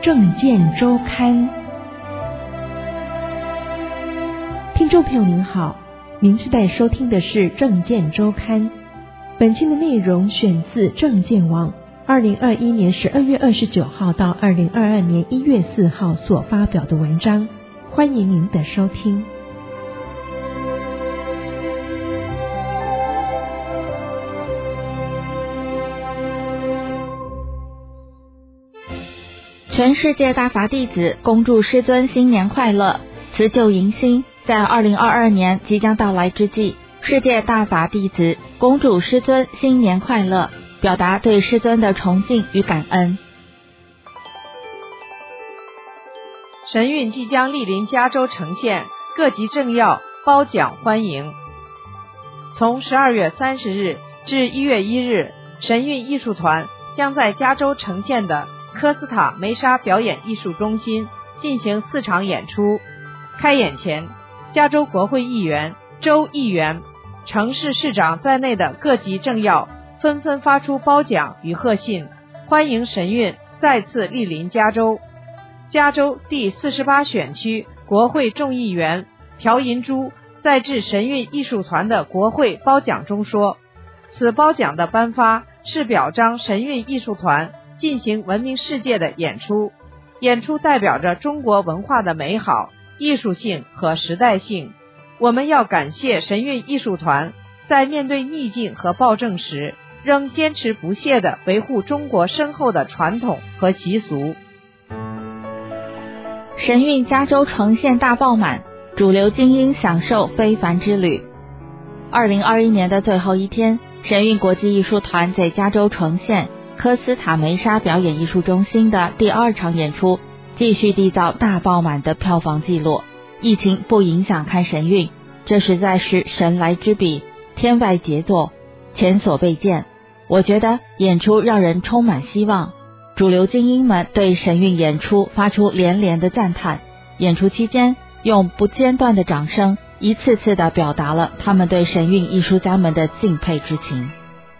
政见周刊。听众朋友您好，您正在收听的是政见周刊。本期的内容选自政见网2021年12月29号到2022年1月4号所发表的文章，欢迎您的收听。 全世界大法弟子恭祝师尊新年快乐，辞旧迎新。在2022年即将到来之际，世界大法弟子恭祝师尊新年快乐，表达对师尊的崇敬与感恩。 神韵即将莅临加州城县，各级政要褒奖欢迎。从12月30日至1月1日，神韵艺术团将在加州城县的科斯塔梅莎表演艺术中心进行4场演出。开演前，加州国会议员、州议员、城市市长在内的各级政要纷纷发出褒奖与贺信，欢迎神韵再次莅临加州。加州第48选区国会众议员朴银珠在致神韵艺术团的国会褒奖中说，此褒奖的颁发是表彰神韵艺术团进行闻名世界的演出，演出代表着中国文化的美好、艺术性和时代性。我们要感谢神韵艺术团在面对逆境和暴政时，仍坚持不懈地维护中国深厚的传统和习俗。 神韵加州城县大爆满，主流精英享受非凡之旅。2021年的最后一天，神韵国际艺术团在加州城县科斯塔梅莎表演艺术中心的第2场演出继续缔造大爆满的票房纪录。疫情不影响看神韵，这实在是神来之笔，天外杰作，前所未见。我觉得演出让人充满希望，主流精英们对神韵演出发出连连的赞叹。演出期间，用不间断的掌声一次次地表达了他们对神韵艺术家们的敬佩之情。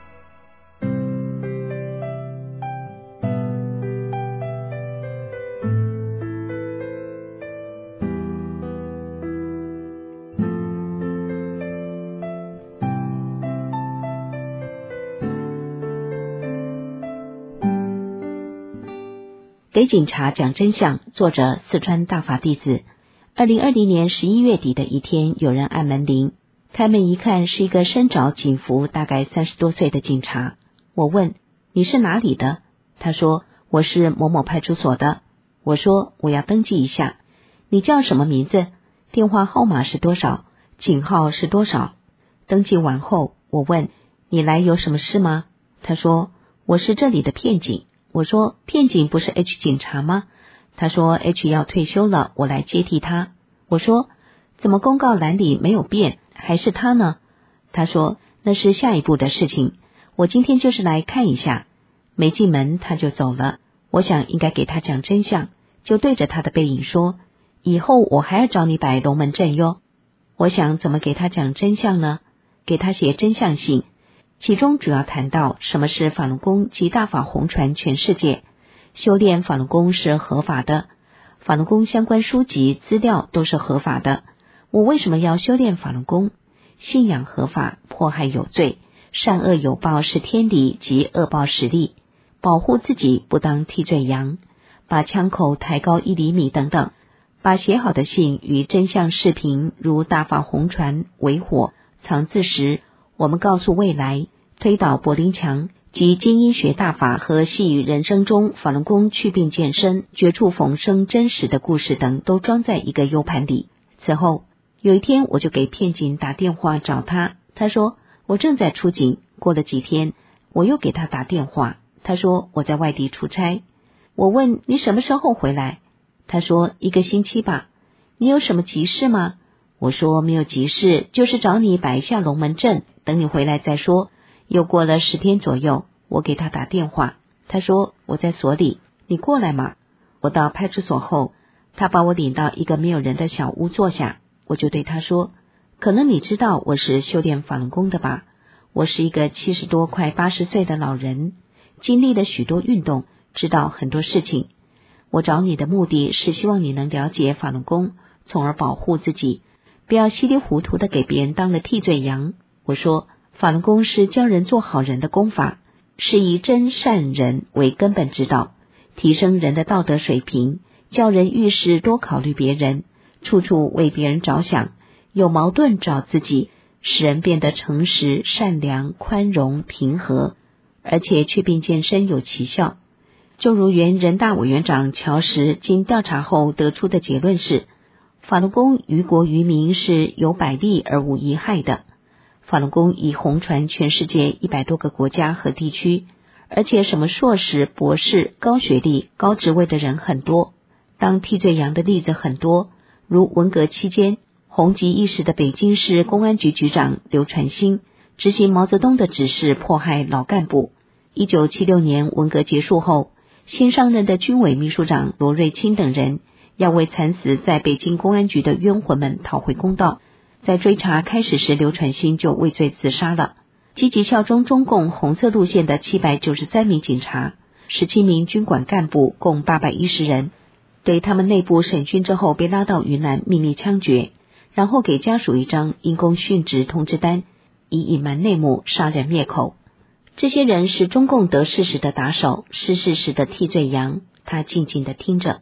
给警察讲真相，作者四川大法弟子。2020年11月底的一天，有人按门铃，开门一看是一个身着警服大概30多岁的警察。我问，你是哪里的？他说，我是某某派出所的。我说，我要登记一下。你叫什么名字？电话号码是多少？警号是多少？登记完后，我问，你来有什么事吗？他说，我是这里的片警。我说，片警不是 H 警察吗？他说 H 要退休了，我来接替他。我说，怎么公告栏里没有变，还是他呢？他说，那是下一步的事情，我今天就是来看一下。没进门他就走了。我想应该给他讲真相，就对着他的背影说，以后我还要找你摆龙门阵哟。我想怎么给他讲真相呢？给他写真相信，其中主要谈到什么是法轮功及大法红传全世界，修炼法轮功是合法的，法轮功相关书籍资料都是合法的。我为什么要修炼法轮功？信仰合法，迫害有罪，善恶有报是天理及恶报实力，保护自己不当替罪羊，把枪口抬高1厘米等等，把写好的信与真相视频如大法红传为火藏自时，我们告诉未来，推倒柏林墙及精英学大法和细语人生中法轮功祛病健身、绝处逢生真实的故事等都装在一个 U 盘里。此后有一天，我就给片警打电话找他，他说我正在出警。过了几天，我又给他打电话，他说我在外地出差。我问你什么时候回来？他说1个星期吧。你有什么急事吗？我说没有急事，就是找你摆一下龙门阵，等你回来再说。又过了10天左右，我给他打电话，他说我在所里，你过来嘛。我到派出所后，他把我领到一个没有人的小屋坐下，我就对他说，可能你知道我是修炼法轮功的吧，我是一个70多快80岁的老人，经历了许多运动，知道很多事情。 我找你的目的是希望你能了解法轮功，从而保护自己，不要稀里糊涂的给别人当了替罪羊。我说，法轮功是教人做好人的功法，是以真善人为根本指导，提升人的道德水平，教人遇事多考虑别人，处处为别人着想，有矛盾找自己，使人变得诚实、善良、宽容、平和，而且却并健身有奇效。就如原人大委员长乔石经调查后得出的结论是，法轮功于国于民是有百利而无一害的。法轮功已红传全世界100多个国家和地区，而且什么硕士、博士、高学历、高职位的人很多，当替罪羊的例子很多，如文革期间红极一时的北京市公安局局长刘传兴执行毛泽东的指示迫害老干部。1976年文革结束后，新上任的军委秘书长罗瑞卿等人要为惨死在北京公安局的冤魂们讨回公道，在追查开始时，刘传兴就畏罪自杀了。积极效忠中共红色路线的793名警察，17名军管干部共810人，对他们内部审讯之后被拉到云南秘密枪决，然后给家属一张因公殉职通知单，以隐瞒内幕，杀人灭口。这些人是中共得势时的打手，失势时的替罪羊。他静静地听着。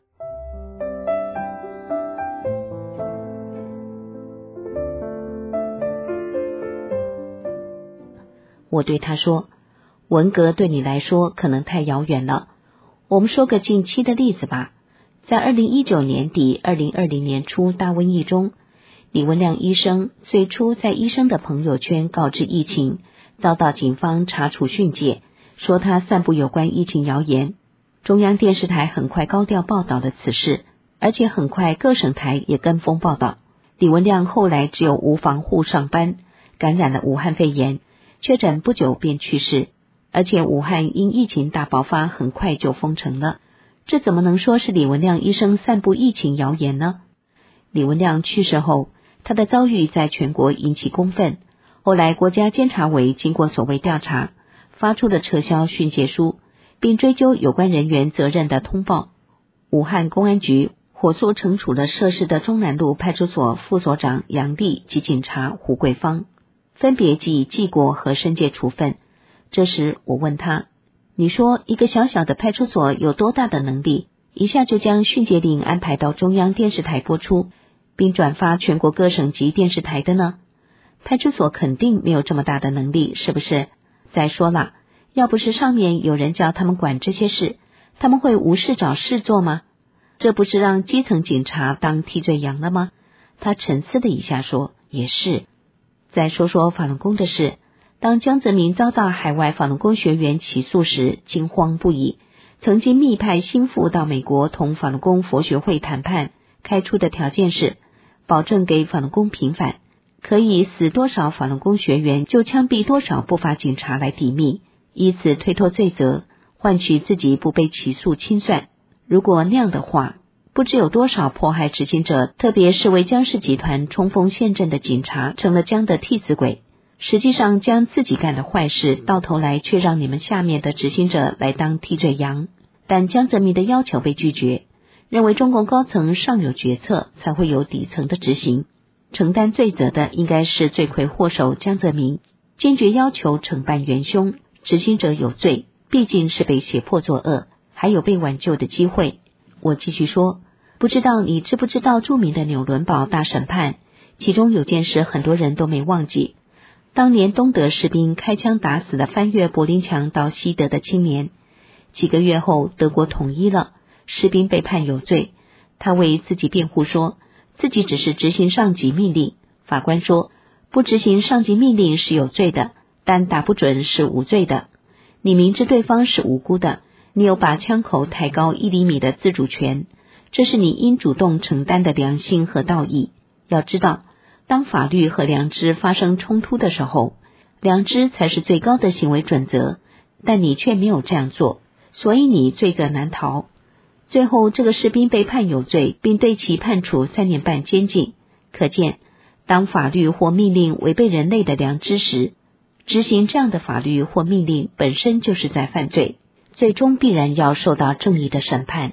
我对他说，文革对你来说可能太遥远了，我们说个近期的例子吧。在2019年底2020年初大瘟疫中，李文亮医生最初在医生的朋友圈告知疫情，遭到警方查处训诫，说他散布有关疫情谣言。中央电视台很快高调报道了此事，而且很快各省台也跟风报道。李文亮后来只有无防护上班，感染了武汉肺炎，确诊不久便去世，而且武汉因疫情大爆发很快就封城了。这怎么能说是李文亮医生散布疫情谣言呢？李文亮去世后，他的遭遇在全国引起公愤，后来国家监察委经过所谓调查，发出了撤销训诫书，并追究有关人员责任的通报。武汉公安局火速惩处了涉事的中南路派出所副所长杨丽及警察胡桂芳，分别给予记过和申诫处分。这时我问他，你说一个小小的派出所有多大的能力，一下就将训诫令安排到中央电视台播出，并转发全国各省级电视台的呢？派出所肯定没有这么大的能力，是不是？再说了，要不是上面有人叫他们管这些事，他们会无事找事做吗？这不是让基层警察当替罪羊了吗？他沉思了一下说，也是。再说说法轮功的事，当江泽民遭到海外法轮功学员起诉时，惊慌不已，曾经密派心腹到美国同法轮功佛学会谈判，开出的条件是保证给法轮功平反，可以死多少法轮功学员就枪毙多少不法警察来抵密，以此推脱罪责，换取自己不被起诉清算。如果那样的话，不知有多少迫害执行者，特别是为江氏集团冲锋陷阵的警察，成了江的替死鬼，实际上将自己干的坏事，到头来却让你们下面的执行者来当替罪羊。但江泽民的要求被拒绝，认为中共高层上有决策，才会有底层的执行，承担罪责的应该是罪魁祸首江泽民，坚决要求惩办元凶，执行者有罪，毕竟是被胁迫作恶，还有被挽救的机会。我继续说，不知道你知不知道著名的纽伦堡大审判，其中有件事很多人都没忘记，当年东德士兵开枪打死了翻越柏林墙到西德的青年，几个月后德国统一了，士兵被判有罪，他为自己辩护说自己只是执行上级命令，法官说不执行上级命令是有罪的，但打不准是无罪的，你明知对方是无辜的，你有把枪口抬高1厘米的自主权，这是你应主动承担的良心和道义。要知道，当法律和良知发生冲突的时候，良知才是最高的行为准则，但你却没有这样做，所以你罪责难逃。最后这个士兵被判有罪，并对其判处3年半监禁。可见，当法律或命令违背人类的良知时，执行这样的法律或命令本身就是在犯罪，最终必然要受到正义的审判。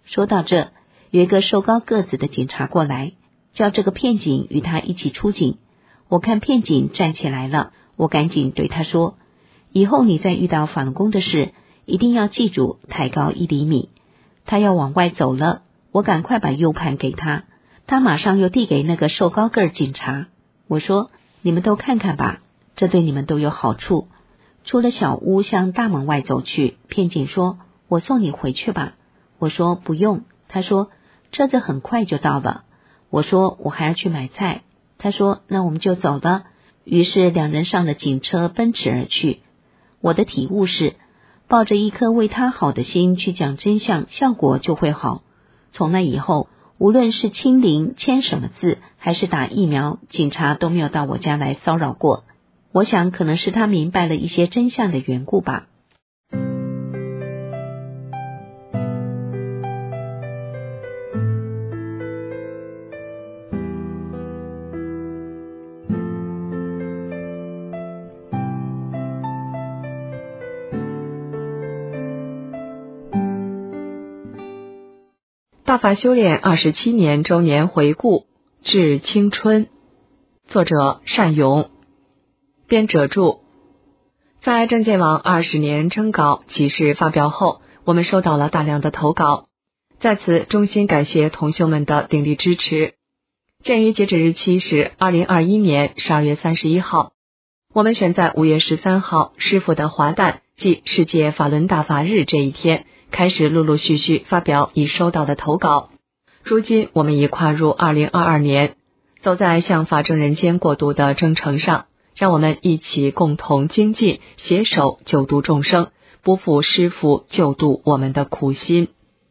说到这，有一个瘦高个子的警察过来，叫这个片警与他一起出警。我看片警站起来了，我赶紧对他说，以后你再遇到法轮功的事，一定要记住抬高1厘米。他要往外走了，我赶快把 U 盘给他，他马上又递给那个瘦高个警察。我说，你们都看看吧，这对你们都有好处。出了小屋向大门外走去，片警说，我送你回去吧。我说不用，他说车子很快就到了。我说我还要去买菜，他说那我们就走了。于是两人上了警车奔驰而去。我的体悟是，抱着一颗为他好的心去讲真相，效果就会好。从那以后，无论是清零签什么字，还是打疫苗，警察都没有到我家来骚扰过。我想可能是他明白了一些真相的缘故吧。 大法修炼27年周年回顾致青春，作者单勇，编者注。在证件网20年征稿启事发表后，我们收到了大量的投稿，在此衷心感谢同修们的鼎力支持。鉴于截止日期是2021年12月31号，我们选在5月13号师父的华诞，即世界法轮大法日这一天，开始陆陆续续发表已收到的投稿。如今我们已跨入2022年，走在向法正人间过渡的征程上，让我们一起共同精进，携手救度众生，不负师父救度我们的苦心。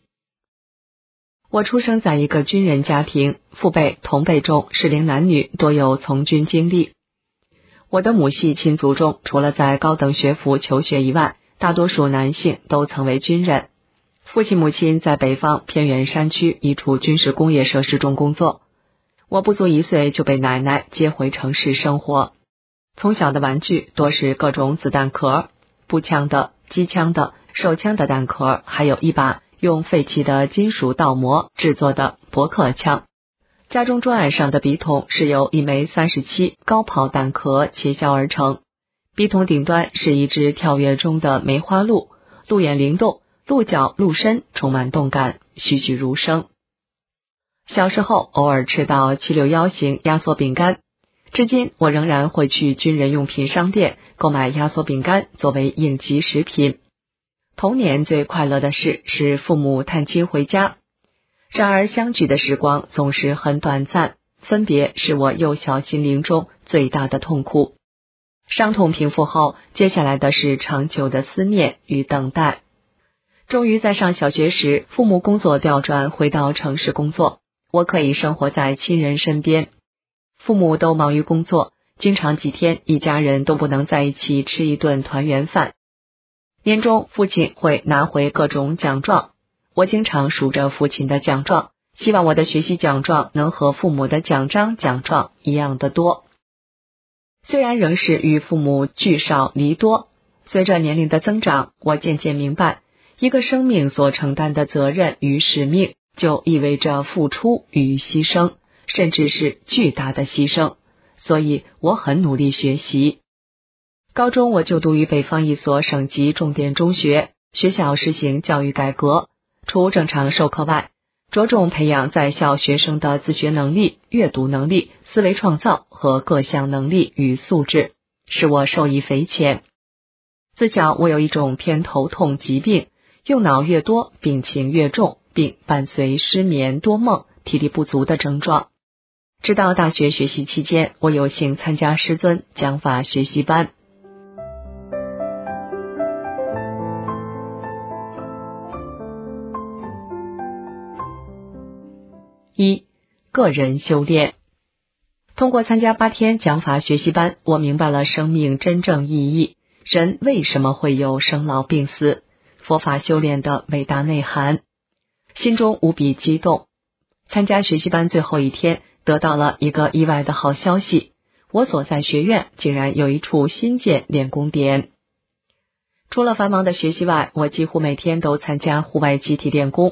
我出生在一个军人家庭，父辈同辈中适龄男女多有从军经历。我的母系亲族中，除了在高等学府求学以外，大多数男性都曾为军人。父亲母亲在北方偏远山区一处军事工业设施中工作。我不足1岁就被奶奶接回城市生活。从小的玩具多是各种子弹壳，步枪的、机枪的、手枪的弹壳，还有一把用废弃的金属倒模制作的驳壳枪。家中桌案上的笔筒是由一枚37高炮弹壳切削而成，笔筒顶端是一只跳跃中的梅花鹿，鹿眼灵动，鹿角鹿身充满动感，栩栩如生。小时候偶尔吃到761型压缩饼干，至今我仍然会去军人用品商店购买压缩饼干作为应急食品。童年最快乐的事是父母探亲回家，然而相聚的时光总是很短暂，分别是我幼小心灵中最大的痛苦。伤痛平复后，接下来的是长久的思念与等待。终于在上小学时，父母工作调转回到城市工作，我可以生活在亲人身边。父母都忙于工作，经常几天一家人都不能在一起吃一顿团圆饭。年终父亲会拿回各种奖状，我经常数着父亲的奖状，希望我的学习奖状能和父母的奖章奖状一样的多。虽然仍是与父母聚少离多，随着年龄的增长，我渐渐明白，一个生命所承担的责任与使命，就意味着付出与牺牲，甚至是巨大的牺牲。所以我很努力学习。高中我就读于北方一所省级重点中学，学校实行教育改革，除正常授课外，着重培养在校学生的自学能力、阅读能力、思维创造和各项能力与素质，使我受益匪浅。自小我有一种偏头痛疾病，用脑越多，病情越重，并伴随失眠、多梦、体力不足的症状。直到大学学习期间，我有幸参加师尊讲法学习班。1. 个人修炼。通过参加8天讲法学习班，我明白了生命真正意义，人为什么会有生老病死，佛法修炼的伟大内涵，心中无比激动。参加学习班最后一天，得到了一个意外的好消息，我所在学院竟然有一处新建练功点。除了繁忙的学习外，我几乎每天都参加户外集体练功。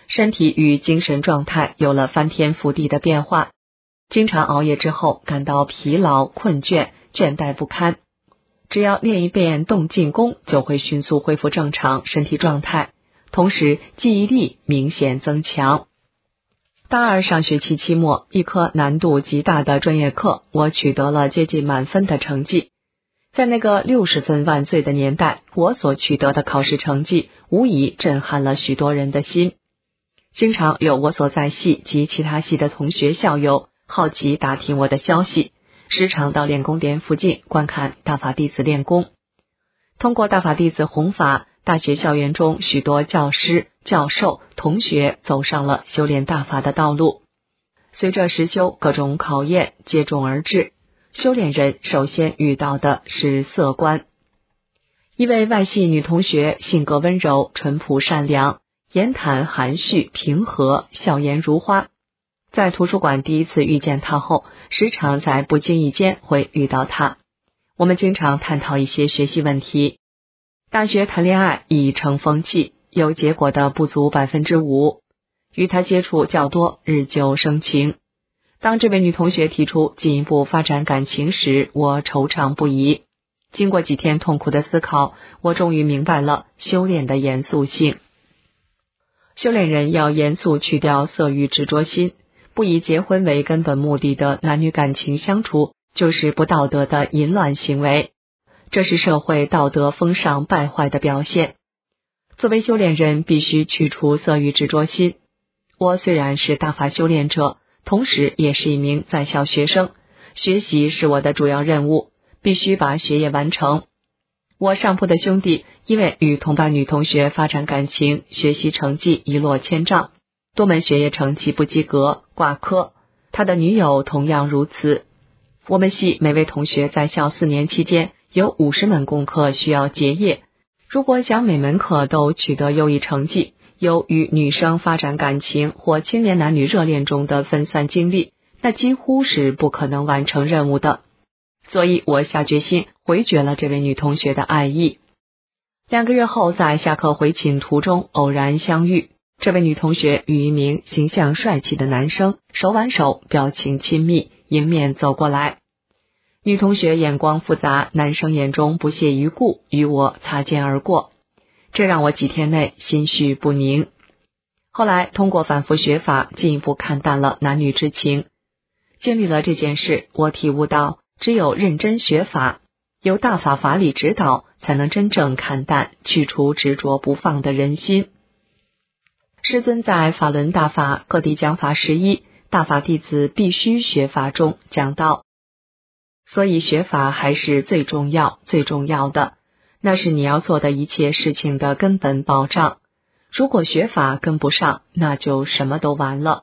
身体与精神状态有了翻天覆地的变化。经常熬夜之后感到疲劳、困倦、倦怠不堪，只要练一遍动静功，就会迅速恢复正常身体状态，同时记忆力明显增强。大二上学期期末，一科难度极大的专业课，我取得了接近满分的成绩。在那个60分万岁的年代，我所取得的考试成绩无疑震撼了许多人的心。经常有我所在系及其他系的同学校友好奇打听我的消息，时常到练功点附近观看大法弟子练功。通过大法弟子弘法，大学校园中许多教师、教授、同学走上了修炼大法的道路。随着实修各种考验接踵而至，修炼人首先遇到的是色关。一位外系女同学性格温柔、淳朴善良，言谈含蓄平和，笑颜如花。在图书馆第一次遇见她后，时常在不经意间会遇到她。我们经常探讨一些学习问题。大学谈恋爱已成风气，有结果的不足 5%， 与她接触较多，日久生情。当这位女同学提出进一步发展感情时，我惆怅不已。经过几天痛苦的思考，我终于明白了修炼的严肃性。修炼人要严肃去掉色欲执着心，不以结婚为根本目的的男女感情相处，就是不道德的淫乱行为，这是社会道德风尚败坏的表现。作为修炼人，必须去除色欲执着心。我虽然是大法修炼者，同时也是一名在校学生，学习是我的主要任务，必须把学业完成。我上铺的兄弟因为与同班女同学发展感情，学习成绩一落千丈，多门学业成绩不及格，挂科。他的女友同样如此。我们系每位同学在校4年期间有50门功课需要结业，如果想每门课都取得优异成绩，有与女生发展感情或青年男女热恋中的分散精力，那几乎是不可能完成任务的。所以我下决心回绝了这位女同学的爱意。2个月后，在下课回寝途中偶然相遇，这位女同学与一名形象帅气的男生手挽手，表情亲密，迎面走过来。女同学眼光复杂，男生眼中不屑一顾，与我擦肩而过，这让我几天内心绪不宁。后来通过反复学法，进一步看淡了男女之情。经历了这件事，我体悟到，只有认真学法，由大法法理指导，才能真正看淡，去除执着不放的人心。师尊在法轮大法各地讲法11大法弟子必须学法中讲到，所以学法还是最重要的，那是你要做的一切事情的根本保障。如果学法跟不上，那就什么都完了。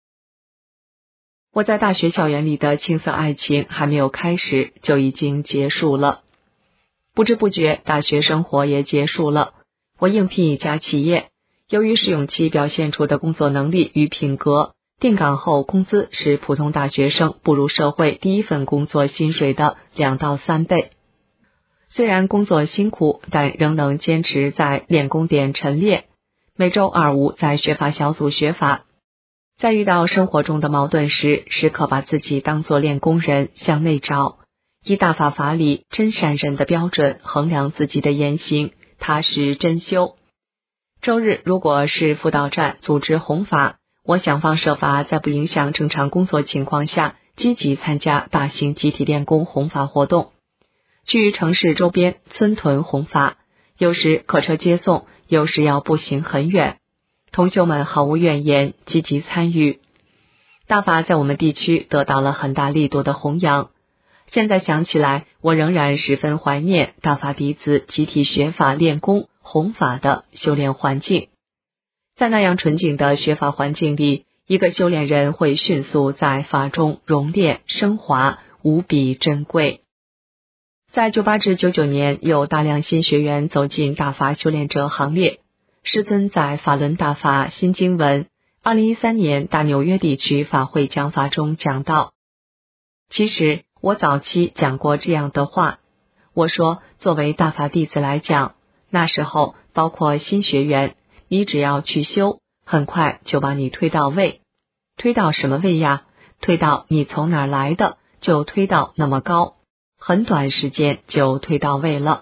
我在大学校园里的青涩爱情还没有开始，就已经结束了。不知不觉，大学生活也结束了。我应聘一家企业，由于试用期表现出的工作能力与品格，定岗后工资是普通大学生步入社会第一份工作薪水的2到3倍。虽然工作辛苦，但仍能坚持在练功点晨练，每周2、5在学法小组学法。在遇到生活中的矛盾时，时刻把自己当作练功人，向内找，以大法法理真善人的标准衡量自己的言行，踏实真修。周日如果是辅导站组织弘法，我想方设法在不影响正常工作情况下，积极参加大型集体练功弘法活动，去城市周边村屯弘法，有时客车接送，有时要步行很远。同修们毫无怨言，积极参与。大法在我们地区得到了很大力度的弘扬。现在想起来，我仍然十分怀念大法弟子集体学法练功弘法的修炼环境。在那样纯净的学法环境里，一个修炼人会迅速在法中熔炼升华，无比珍贵。在98至99年，有大量新学员走进大法修炼者行列。师尊在法轮大法新经文2013年大纽约地区法会讲法中讲到，其实我早期讲过这样的话，我说作为大法弟子来讲，那时候包括新学员，你只要去修， 很快就把你推到位。推到什么位呀？推到你从哪儿来的，就推到那么高，很短时间就推到位了。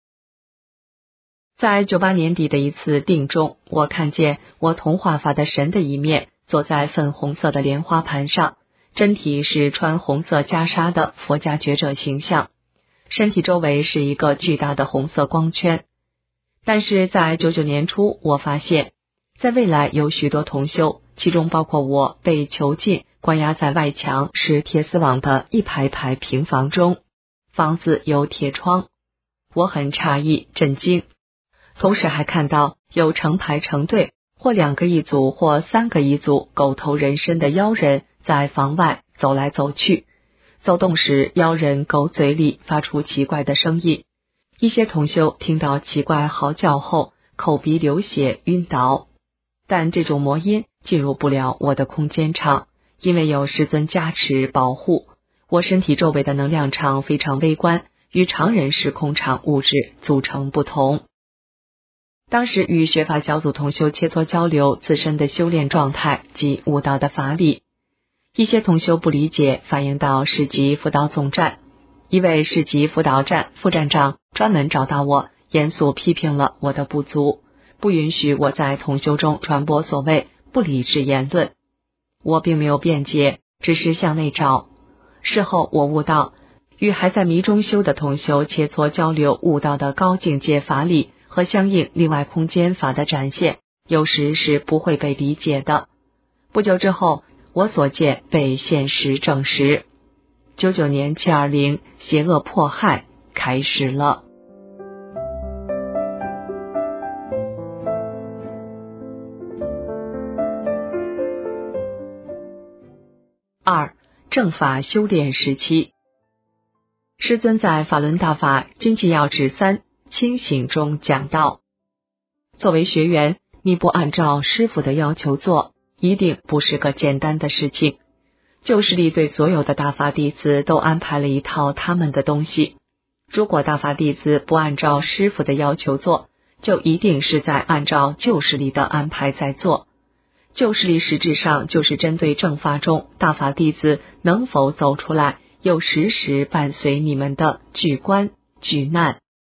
在98年底的一次定中，我看见我童话法的神的一面坐在粉红色的莲花盘上，真体是穿红色袈裟的佛家觉者形象，身体周围是一个巨大的红色光圈。但是在99年初，我发现在未来有许多同修，其中包括我，被囚禁关押在外墙是铁丝网的一排排平房中，房子有铁窗。我很诧异震惊，同时还看到有成排成队或2个一组或3个一组狗头人身的妖人在房外走来走去，走动时妖人狗嘴里发出奇怪的声音，一些同修听到奇怪嚎叫后口鼻流血晕倒，但这种魔音进入不了我的空间场，因为有师尊加持保护，我身体周围的能量场非常微观，与常人时空场物质组成不同。当时与学法小组同修切磋交流自身的修炼状态及悟道的法理，一些同修不理解，反映到市级辅导总站，一位市级辅导站副站长专门找到我，严肃批评了我的不足，不允许我在同修中传播所谓不理智言论。我并没有辩解，只是向内找。事后我悟到，与还在迷中修的同修切磋交流悟道的高境界法理和相应另外空间法的展现，有时是不会被理解的。不久之后，我所见被现实证实。99年720邪恶迫害开始了。2. 正法修炼时期。师尊在法轮大法经济要旨3清醒中讲到，作为学员，你不按照师父的要求做，一定不是个简单的事情。旧势力对所有的大法弟子都安排了一套他们的东西，如果大法弟子不按照师父的要求做，就一定是在按照旧势力的安排在做。旧势力实质上就是针对正法中大法弟子能否走出来，又时时伴随你们的巨关巨难。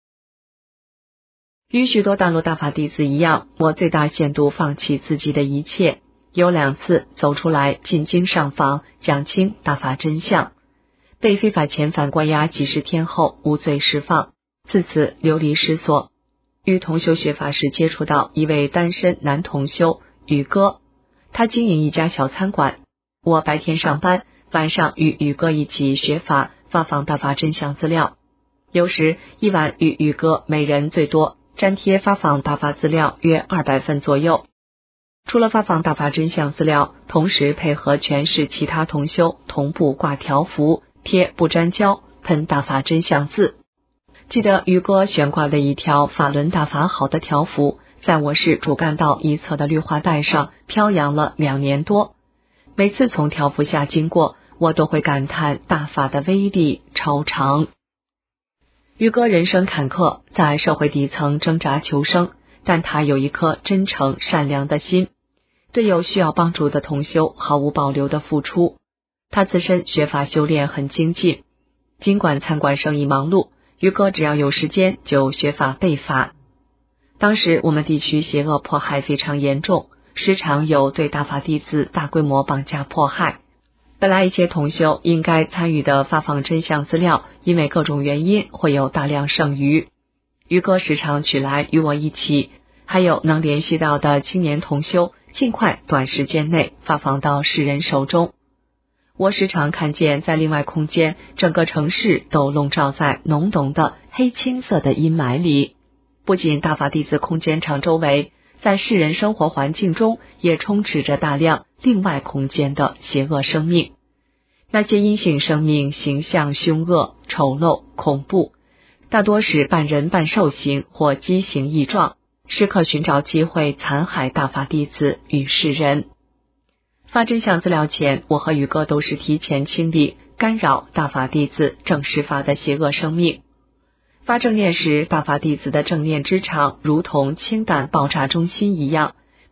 与许多大陆大法弟子一样，我最大限度放弃自己的一切，有2次走出来进京上访，讲清大法真相，被非法遣返关押几10天后无罪释放，自此流离失所。与同修学法时接触到一位单身男同修宇哥，他经营一家小餐馆，我白天上班，晚上与宇哥一起学法，发放大法真相资料，有时一晚与宇哥每人最多粘贴发放大法资料约200份左右。除了发放大法真相资料，同时配合全市其他同修同步挂条幅，贴不粘胶，喷大法真相字。记得宇哥悬挂的一条法轮大法好的条幅，在我市主干道一侧的绿化带上飘扬了2年多。每次从条幅下经过，我都会感叹大法的威力超常。宇哥人生坎坷，在社会底层挣扎求生，但他有一颗真诚善良的心，对有需要帮助的同修毫无保留的付出。他自身学法修炼很精进，尽管餐馆生意忙碌，宇哥只要有时间就学法背法。当时我们地区邪恶迫害非常严重，时常有对大法弟子大规模绑架迫害。本来一些同修应该参与的发放真相资料，因为各种原因会有大量剩余，宇哥时常取来与我一起，还有能联系到的青年同修，尽快短时间内发放到世人手中。我时常看见在另外空间，整个城市都笼罩在浓浓的黑青色的阴霾里，不仅大法弟子空间场周围，在世人生活环境中也充斥着大量另外空间的邪恶生命。那些阴性生命形象凶恶、丑陋、恐怖，大多是半人半兽形或畸形异状，时刻寻找机会残害大法弟子与世人。发真相资料前，我和宇哥都是提前清理干扰大法弟子正实法的邪恶生命。发正念时，大法弟子的正念之场如同氢弹爆炸中心一样，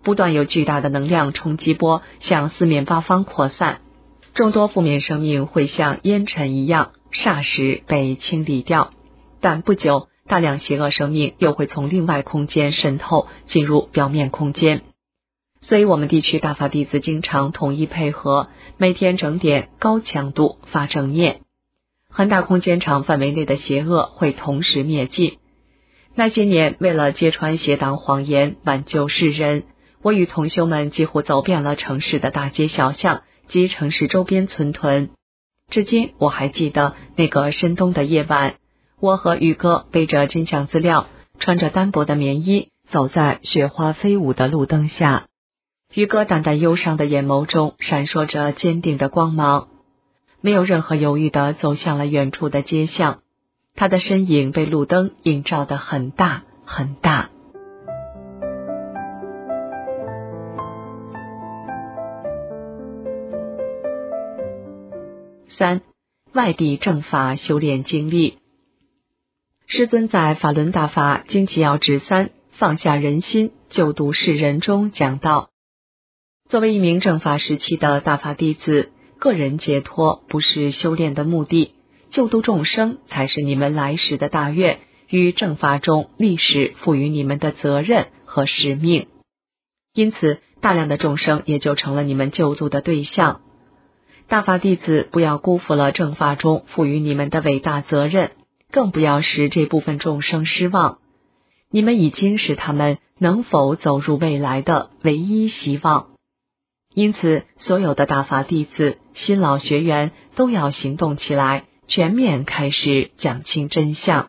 不断有巨大的能量冲击波向四面八方扩散，众多负面生命会像烟尘一样霎时被清理掉，但不久大量邪恶生命又会从另外空间渗透进入表面空间。所以我们地区大法弟子经常统一配合，每天整点高强度发正念，很大空间场范围内的邪恶会同时灭尽。那些年为了揭穿邪党谎言，挽救世人，我与同修们几乎走遍了城市的大街小巷及城市周边村屯。至今我还记得那个深冬的夜晚，我和宇哥背着真相资料，穿着单薄的棉衣，走在雪花飞舞的路灯下。宇哥淡淡忧伤的眼眸中闪烁着坚定的光芒，没有任何犹豫地走向了远处的街巷，他的身影被路灯映照得很大很大。3. 外地正法修炼经历。师尊在法轮大法经纪要旨3放下人心救度世人中讲到，作为一名正法时期的大法弟子，个人解脱不是修炼的目的，救度众生才是你们来时的大愿与正法中历史赋予你们的责任和使命。因此大量的众生也就成了你们救度的对象。大法弟子不要辜负了正法中赋予你们的伟大责任，更不要使这部分众生失望。你们已经是他们能否走入未来的唯一希望。因此所有的大法弟子、新老学员都要行动起来，全面开始讲清真相。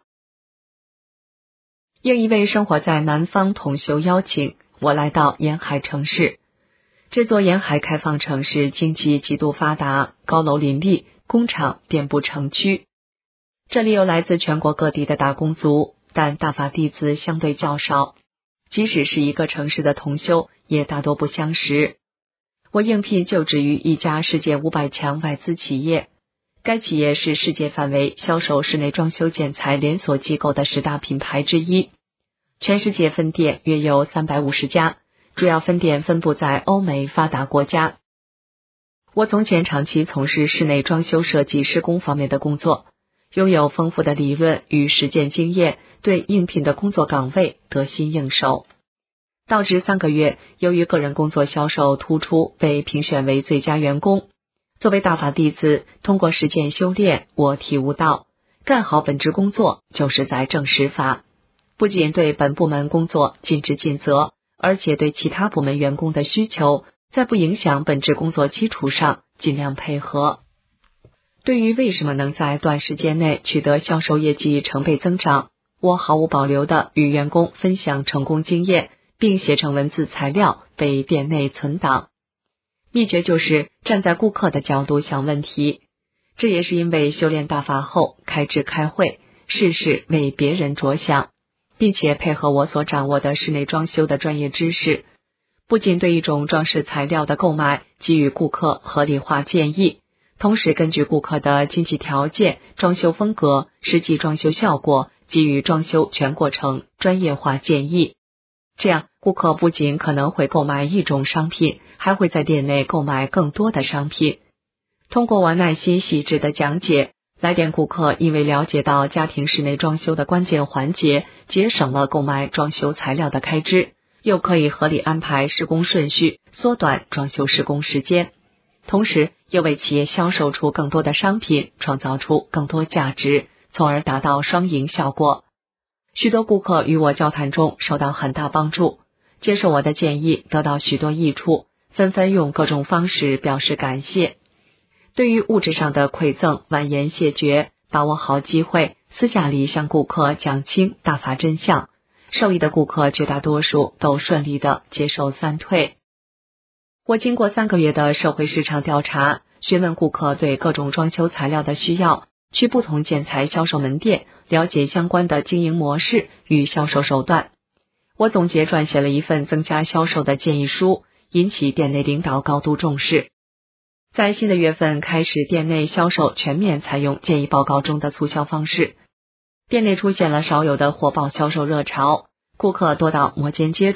应一位生活在南方同修邀请，我来到沿海城市。这座沿海开放城市经济极度发达，高楼林立，工厂遍布城区。这里有来自全国各地的打工族，但大法弟子相对较少，即使是一个城市的同修也大多不相识。我应聘就职于一家世界500强外资企业，该企业是世界范围销售室内装修建材连锁机构的10大品牌之一，全世界分店约有350家，主要分店分布在欧美发达国家。我从前长期从事室内装修设计施工方面的工作，拥有丰富的理论与实践经验，对应聘的工作岗位得心应手。到职3个月，由于个人工作销售突出，被评选为最佳员工。作为大法弟子，通过实践修炼，我体悟到，干好本职工作就是在正实法，不仅对本部门工作尽职尽责，而且对其他部门员工的需求，在不影响本职工作基础上尽量配合。对于为什么能在短时间内取得销售业绩成倍增长，我毫无保留地与员工分享成功经验，并写成文字材料被店内存档。秘诀就是站在顾客的角度想问题，这也是因为修炼大法后开智开慧，事事为别人着想，并且配合我所掌握的室内装修的专业知识，不仅对一种装饰材料的购买给予顾客合理化建议，同时根据顾客的经济条件、装修风格、实际装修效果给予装修全过程专业化建议。这样顾客不仅可能会购买一种商品，还会在店内购买更多的商品。通过我耐心细致的讲解，来电顾客因为了解到家庭室内装修的关键环节，节省了购买装修材料的开支，又可以合理安排施工顺序，缩短装修施工时间，同时又为企业销售出更多的商品，创造出更多价值，从而达到双赢效果。许多顾客与我交谈中受到很大帮助，接受我的建议得到许多益处，纷纷用各种方式表示感谢。对于物质上的馈赠，婉言谢绝，把握好机会，私下里向顾客讲清大法真相。受益的顾客绝大多数都顺利地接受3退。我经过3个月的社会市场调查，询问顾客对各种装修材料的需要，去不同建材销售门店了解相关的经营模式与销售手段。我总结撰写了一份增加销售的建议书，引起店内领导高度重视。在新的月份开始，店内销售全面采用建议报告中的促销方式，店内出现了少有的火爆销售热潮，顾客多到摩肩接踵，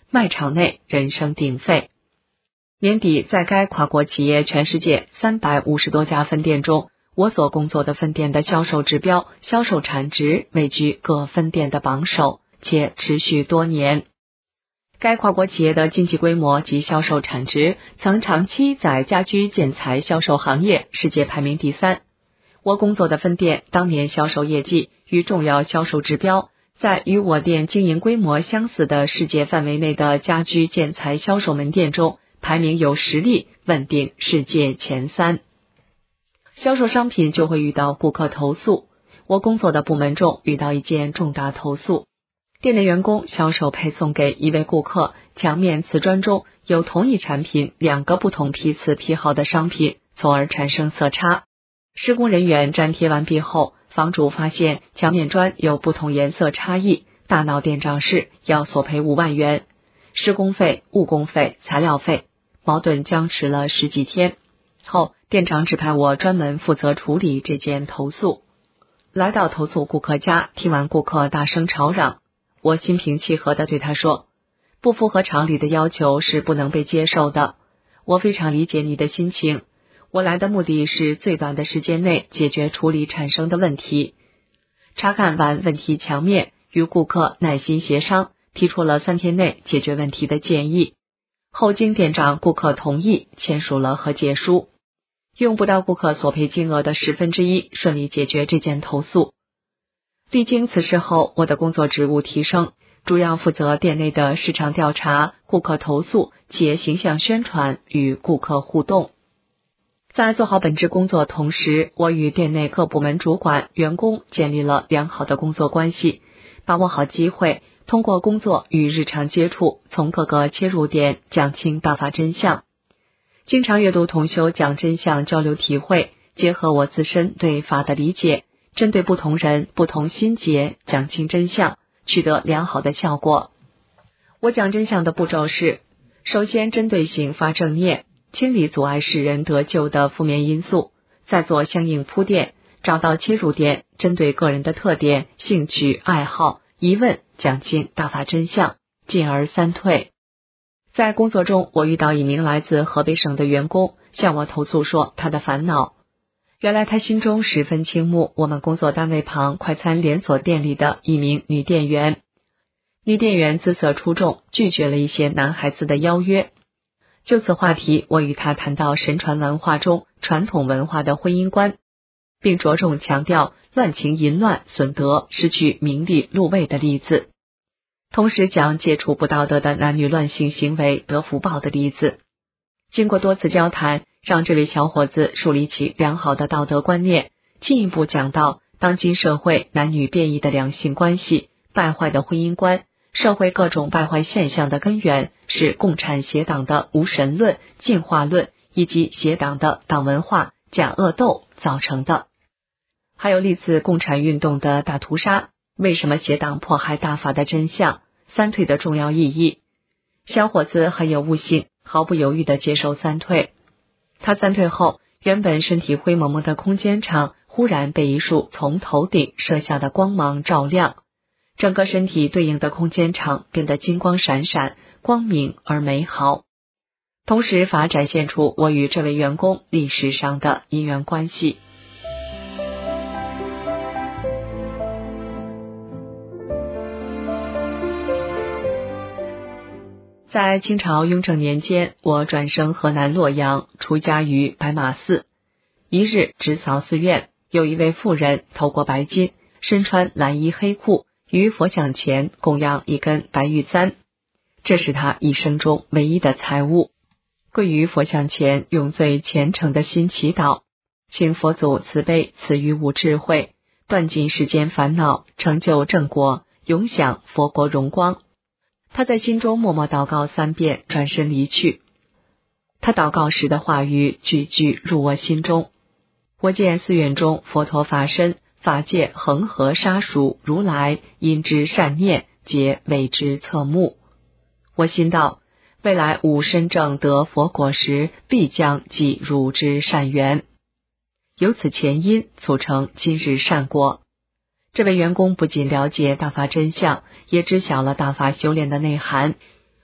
卖场内人声鼎沸。年底，在该跨国企业全世界350多家分店中，我所工作的分店的销售指标、销售产值位居各分店的榜首，且持续多年。该跨国企业的经济规模及销售产值曾长期在家居建材销售行业世界排名第3。我工作的分店当年销售业绩与重要销售指标，在与我店经营规模相似的世界范围内的家居建材销售门店中，排名有实力稳定世界前3。销售商品就会遇到顾客投诉，我工作的部门中遇到一件重大投诉，店内员工销售配送给一位顾客墙面瓷砖中有同一产品2个不同批次批号的商品，从而产生色差。施工人员粘贴完毕后，房主发现墙面砖有不同颜色差异，大闹店长室，要索赔5万元，施工费、误工费、材料费，矛盾僵持了10几天。后店长指派我专门负责处理这件投诉。来到投诉顾客家，听完顾客大声吵嚷，我心平气和地对他说，不符合常理的要求是不能被接受的。我非常理解你的心情，我来的目的是最短的时间内解决处理产生的问题。查看完问题墙面，与顾客耐心协商，提出了3天内解决问题的建议。后经店长、顾客同意，签署了和解书。用不到顾客索赔金额的1/10，顺利解决这件投诉。历经此事后，我的工作职务提升，主要负责店内的市场调查、顾客投诉、企业形象宣传与顾客互动。在做好本职工作同时，我与店内各部门主管、员工建立了良好的工作关系，把握好机会，通过工作与日常接触，从各个切入点讲清大法真相。经常阅读同修讲真相，交流体会，结合我自身对法的理解，针对不同人、不同心结讲清真相，取得良好的效果。我讲真相的步骤是：首先针对性发正念，清理阻碍使人得救的负面因素，再做相应铺垫，找到切入点，针对个人的特点、兴趣、爱好、疑问讲清大法真相，进而3退。在工作中，我遇到一名来自河北省的员工，向我投诉说他的烦恼。原来他心中十分倾慕我们工作单位旁快餐连锁店里的一名女店员。女店员姿色出众，拒绝了一些男孩子的邀约。就此话题，我与他谈到神传文化中传统文化的婚姻观，并着重强调乱情淫乱损德、失去名利禄位的例子，同时讲戒除不道德的男女乱性行为得福报的例子。经过多次交谈，让这位小伙子树立起良好的道德观念，进一步讲到当今社会男女变异的两性关系、败坏的婚姻观，社会各种败坏现象的根源是共产邪党的无神论、进化论以及邪党的党文化、假恶斗造成的。还有历次共产运动的大屠杀，为什么邪党迫害大法的真相，3退的重要意义。小伙子很有悟性，毫不犹豫地接受3退。他3退后，原本身体灰蒙蒙的空间场忽然被一束从头顶射下的光芒照亮，整个身体对应的空间场变得金光闪闪，光明而美好。同时法展现出我与这位员工历史上的因缘关系。在清朝雍正年间，我转生河南洛阳，出家于白马寺。一日值扫寺院，有一位妇人头裹白巾，身穿蓝衣黑裤，于佛像前供养一根白玉簪，这是他一生中唯一的财物。跪于佛像前，用最虔诚的心祈祷，请佛祖慈悲赐予吾智慧，断尽世间烦恼，成就正果，永享佛国荣光。他在心中默默祷告3遍，转身离去。他祷告时的话语句句入我心中。我见寺院中佛陀法身，法界恒河沙数如来，因之善念，皆为之侧目。我心道，未来吾身正得佛果时，必将济汝之善缘。由此前因，促成今日善果。这位员工不仅了解大法真相，也知晓了大法修炼的内涵。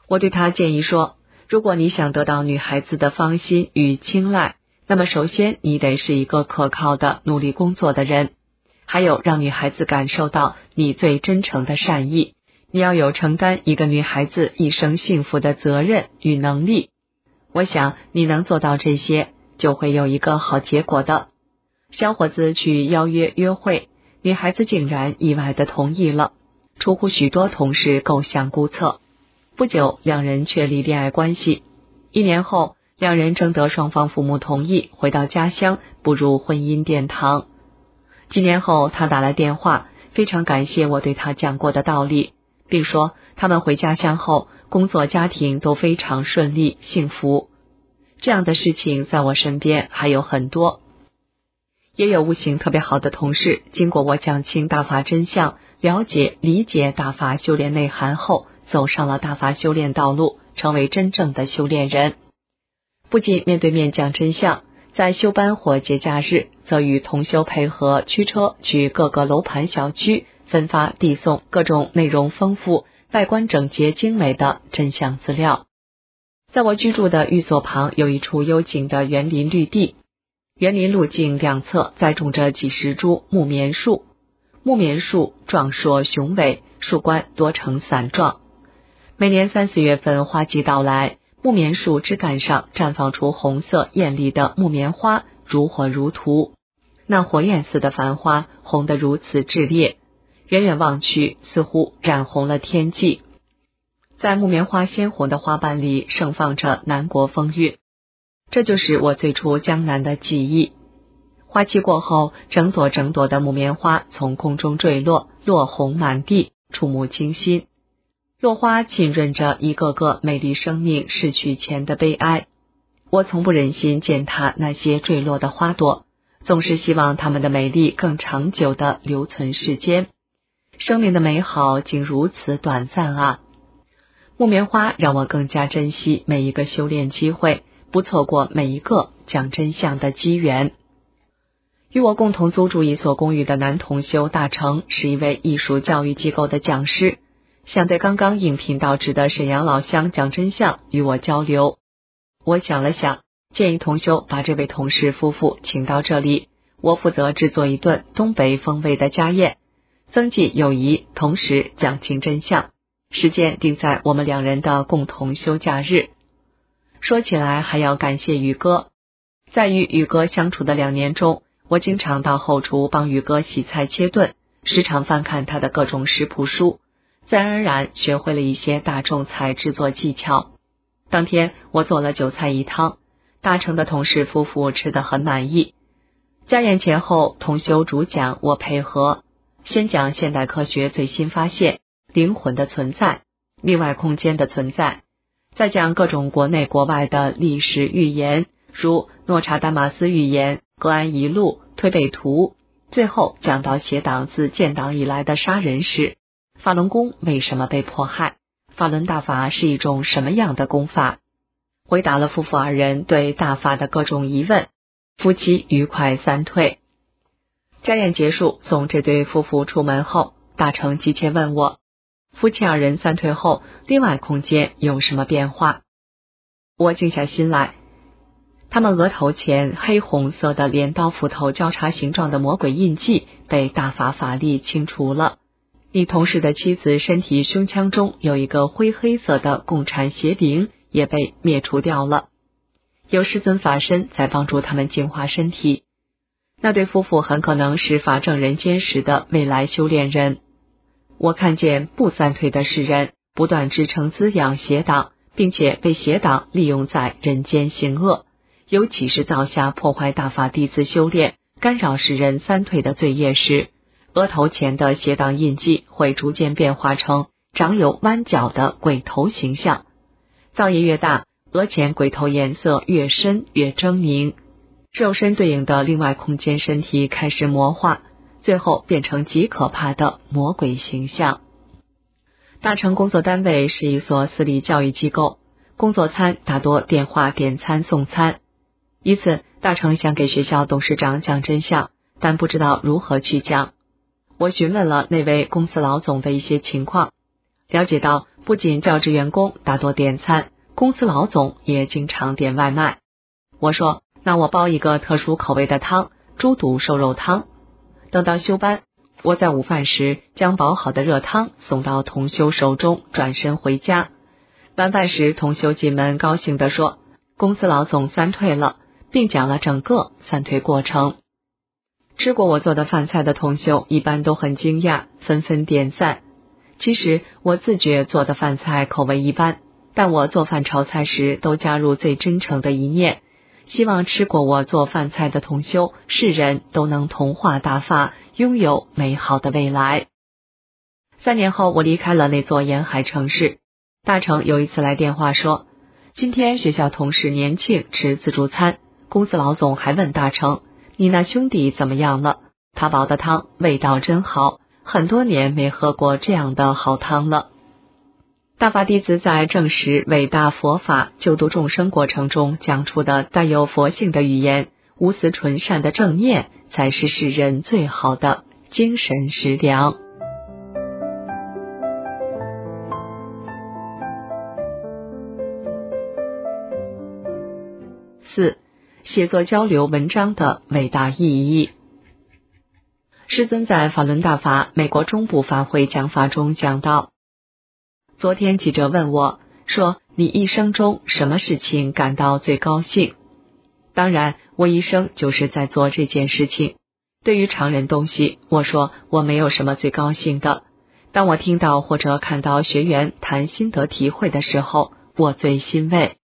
我对他建议说，如果你想得到女孩子的芳心与青睐，那么首先你得是一个可靠的、努力工作的人，还有让女孩子感受到你最真诚的善意。你要有承担一个女孩子一生幸福的责任与能力。我想你能做到这些，就会有一个好结果的。小伙子去邀约约会，女孩子竟然意外地同意了，出乎许多同事构想估测。不久，两人确立恋爱关系。1年后，两人征得双方父母同意，回到家乡，步入婚姻殿堂。几年后，他打来电话，非常感谢我对他讲过的道理，并说他们回家乡后，工作家庭都非常顺利幸福。这样的事情在我身边还有很多。也有悟性特别好的同事，经过我讲清大法真相，了解理解大法修炼内涵后，走上了大法修炼道路，成为真正的修炼人。不仅面对面讲真相，在休班或节假日，则与同修配合驱车去各个楼盘小区，分发递送各种内容丰富、外观整洁精美的真相资料。在我居住的寓所旁有一处幽静的园林绿地，园林路径两侧栽种着几十株木棉树，木棉树壮硕雄伟，树冠多呈伞状。每年3、4月份花季到来，木棉树枝干上绽放出红色艳丽的木棉花，如火如荼。那火焰似的繁花红得如此炽烈，远远望去，似乎染红了天际。在木棉花鲜红的花瓣里盛放着南国风韵，这就是我最初江南的记忆。花期过后，整朵整朵的木棉花从空中坠落，落红满地，触目惊心。落花浸润着一个个美丽生命逝去前的悲哀。我从不忍心践踏那些坠落的花朵，总是希望它们的美丽更长久地留存世间。生命的美好竟如此短暂啊！木棉花让我更加珍惜每一个修炼机会，不错过每一个讲真相的机缘。与我共同租住一所公寓的男同修大成是一位艺术教育机构的讲师，想对刚刚应聘到职的沈阳老乡讲真相，与我交流。我想了想，建议同修把这位同事夫妇请到这里，我负责制作一顿东北风味的家宴，增进友谊，同时讲清真相。时间定在我们两人的共同休假日。说起来还要感谢宇哥，在与宇哥相处的2年中，我经常到后厨帮宇哥洗菜切炖，时常翻看他的各种食谱书，自然而然学会了一些大众菜制作技巧。当天我做了9菜1汤，大成的同事夫妇吃得很满意。家宴前后，同修主讲，我配合，先讲现代科学最新发现，灵魂的存在，另外空间的存在，再讲各种国内国外的历史预言，如诺查丹马斯预言、格安一路、推背图，最后讲到邪党自建党以来的杀人史，法轮功为什么被迫害，法轮大法是一种什么样的功法，回答了夫妇2人对大法的各种疑问，夫妻愉快散退。家宴结束，送这对夫妇出门后，大成急切问我，夫妻2人散退后，另外空间有什么变化？我静下心来，他们额头前黑红色的镰刀斧头交叉形状的魔鬼印记被大法法力清除了。你同事的妻子身体胸腔中有一个灰黑色的共产邪灵也被灭除掉了。有师尊法身在帮助他们净化身体。那对夫妇很可能是法正人间时的未来修炼人。我看见不散退的世人不断支撑滋养邪党，并且被邪党利用在人间行恶，尤其是造下破坏大法弟子修炼、干扰世人散退的罪业时，额头前的邪党印记会逐渐变化成长有弯角的鬼头形象。造业越大，额前鬼头颜色越深越狰狞，肉身对应的另外空间身体开始魔化，最后变成极可怕的魔鬼形象。大成工作单位是一所私立教育机构，工作餐大多电话点餐送餐。一次，大成想给学校董事长讲真相，但不知道如何去讲。我询问了那位公司老总的一些情况，了解到不仅教职员工大多点餐，公司老总也经常点外卖。我说，那我包一个特殊口味的汤，猪肚瘦肉汤。等到休班，我在午饭时将煲好的热汤送到同修手中，转身回家。晚饭时，同修进门高兴地说，公司老总3退了，并讲了整个3退过程。吃过我做的饭菜的同修一般都很惊讶，纷纷点赞。其实我自觉做的饭菜口味一般，但我做饭炒菜时都加入最真诚的一念，希望吃过我做饭菜的同修，世人都能同化大法，拥有美好的未来。3年后，我离开了那座沿海城市。大成有一次来电话说，今天学校同事年庆吃自助餐，公司老总还问大成，你那兄弟怎么样了？他煲的汤味道真好，很多年没喝过这样的好汤了。大法弟子在证实伟大佛法救度众生过程中讲出的带有佛性的语言，无私纯善的正念，才是世人最好的精神食粮。4. 写作交流文章的伟大意义。师尊在法轮大法美国中部法会讲法中讲到，昨天记者问我说，你一生中什么事情感到最高兴？当然，我一生就是在做这件事情。对于常人东西，我说我没有什么最高兴的。当我听到或者看到学员谈心得体会的时候，我最欣慰。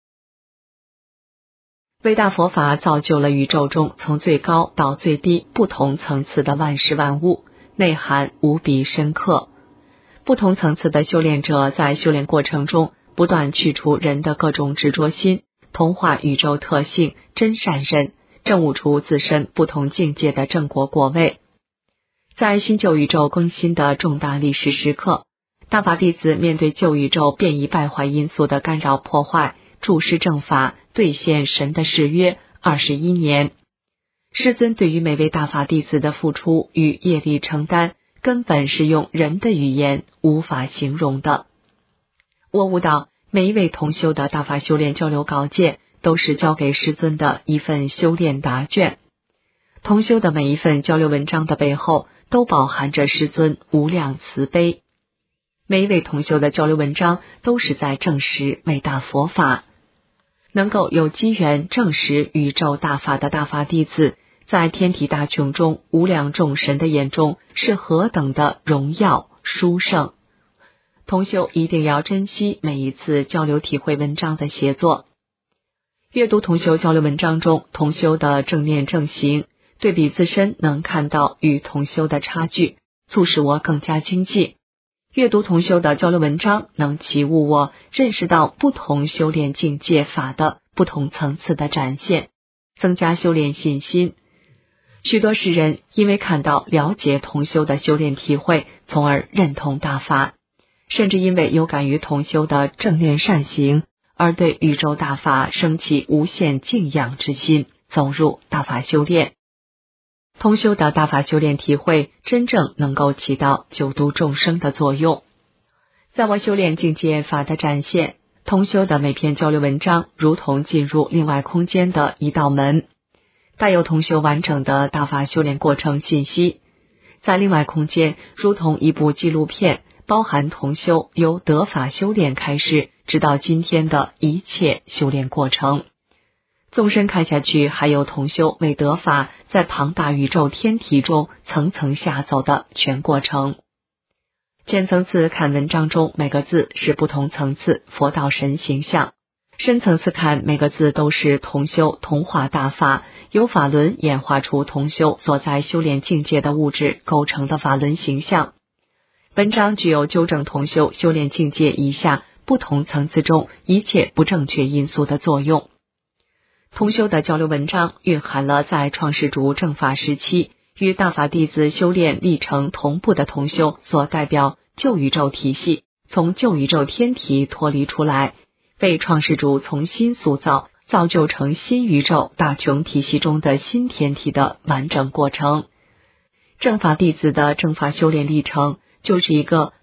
伟大佛法造就了宇宙中从最高到最低不同层次的万事万物，内涵无比深刻。不同层次的修炼者在修炼过程中不断去除人的各种执着心，同化宇宙特性真善人，证悟出自身不同境界的正果果位。在新旧宇宙更新的重大历史时刻，大法弟子面对旧宇宙变异败坏因素的干扰破坏，注释正法，兑现神的誓约21年。师尊对于每位大法弟子的付出与业力承担，根本是用人的语言无法形容的。我悟到，每一位同修的大法修炼交流稿件都是交给师尊的一份修炼答卷。同修的每一份交流文章的背后，都饱含着师尊无量慈悲。每一位同修的交流文章都是在证实伟大佛法。能够有机缘证实宇宙大法的大法弟子，在天体大穹中无量众神的眼中是何等的荣耀殊胜。同修一定要珍惜每一次交流体会文章的写作。阅读同修交流文章中同修的正念正行，对比自身能看到与同修的差距，促使我更加精进。阅读同修的交流文章，能启悟我认识到不同修炼境界法的不同层次的展现，增加修炼信心。许多世人因为看到了解同修的修炼体会，从而认同大法，甚至因为有感于同修的正念善行，而对宇宙大法升起无限敬仰之心，走入大法修炼。同修的大法修炼体会真正能够起到救度众生的作用。在我修炼境界法的展现，同修的每篇交流文章如同进入另外空间的一道门，带有同修完整的大法修炼过程信息。在另外空间如同一部纪录片，包含同修由得法修炼开始直到今天的一切修炼过程。纵深看下去，还有同修为得法在庞大宇宙天体中层层下走的全过程。浅层次看文章中每个字是不同层次佛道神形象，深层次看每个字都是同修同化大法，由法轮演化出同修所在修炼境界的物质构成的法轮形象。文章具有纠正同修修炼境界以下不同层次中一切不正确因素的作用。同修的交流文章蕴含了在创世主正法时期与大法弟子修炼历程同步的同修所代表旧宇宙体系，从旧宇宙天体脱离出来，被创世主重新塑造，造就成新宇宙大穹体系中的新天体的完整过程。正法弟子的正法修炼历程就是一个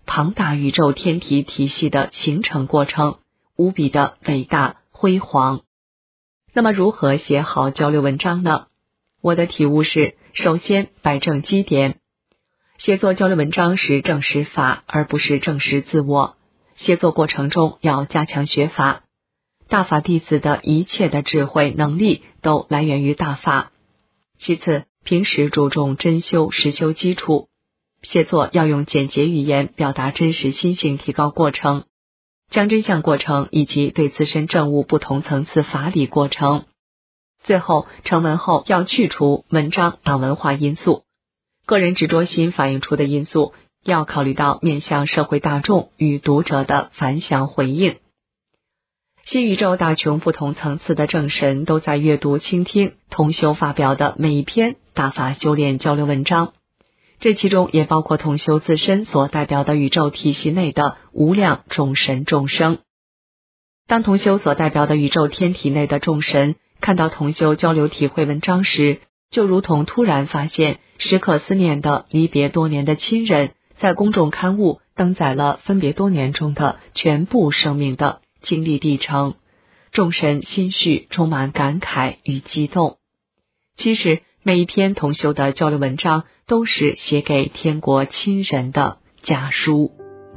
庞大宇宙天体体系的形成过程，无比的伟大辉煌。那么如何写好交流文章呢？我的体悟是，首先摆正基点。写作交流文章是证实法，而不是证实自我。写作过程中要加强学法。大法弟子的一切的智慧能力都来源于大法。其次，平时注重真修实修基础。写作要用简洁语言表达真实心性提高过程，将真相过程以及对自身证悟不同层次法理过程。最后，成文后要去除文章党文化因素，个人执着心反映出的因素要考虑到面向社会大众与读者的反响回应。新宇宙大穷不同层次的正神都在阅读倾听同修发表的每一篇大法修炼交流文章，这其中也包括同修自身所代表的宇宙体系内的无量众神众生。当同修所代表的宇宙天体内的众神看到同修交流体会文章时，就如同突然发现时刻思念的离别多年的亲人，在公众刊物登载了分别多年中的全部生命的经历历程，众神心绪充满感慨与激动。其实每一篇同修的交流文章都是写给天国亲人的家书。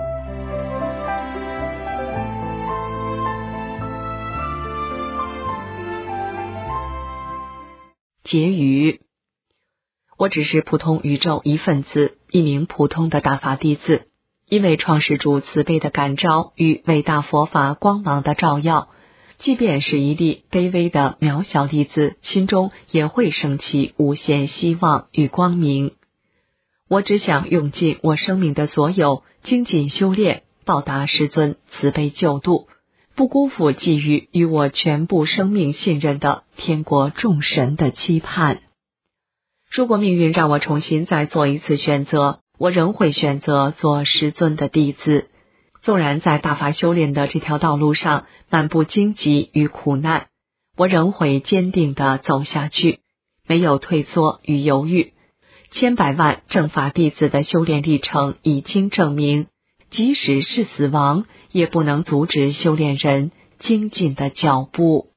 结语：我只是普通宇宙一份子，一名普通的大法弟子，因为创世主慈悲的感召与伟大佛法光芒的照耀，即便是一粒卑微的渺小粒子，心中也会升起无限希望与光明。我只想用尽我生命的所有，精进修炼，报答师尊慈悲救度，不辜负寄予与我全部生命信任的天国众神的期盼。如果命运让我重新再做一次选择，我仍会选择做师尊的弟子。纵然在大法修炼的这条道路上漫步荆棘与苦难，我仍会坚定地走下去，没有退缩与犹豫。千百万正法弟子的修炼历程已经证明，即使是死亡，也不能阻止修炼人精进的脚步。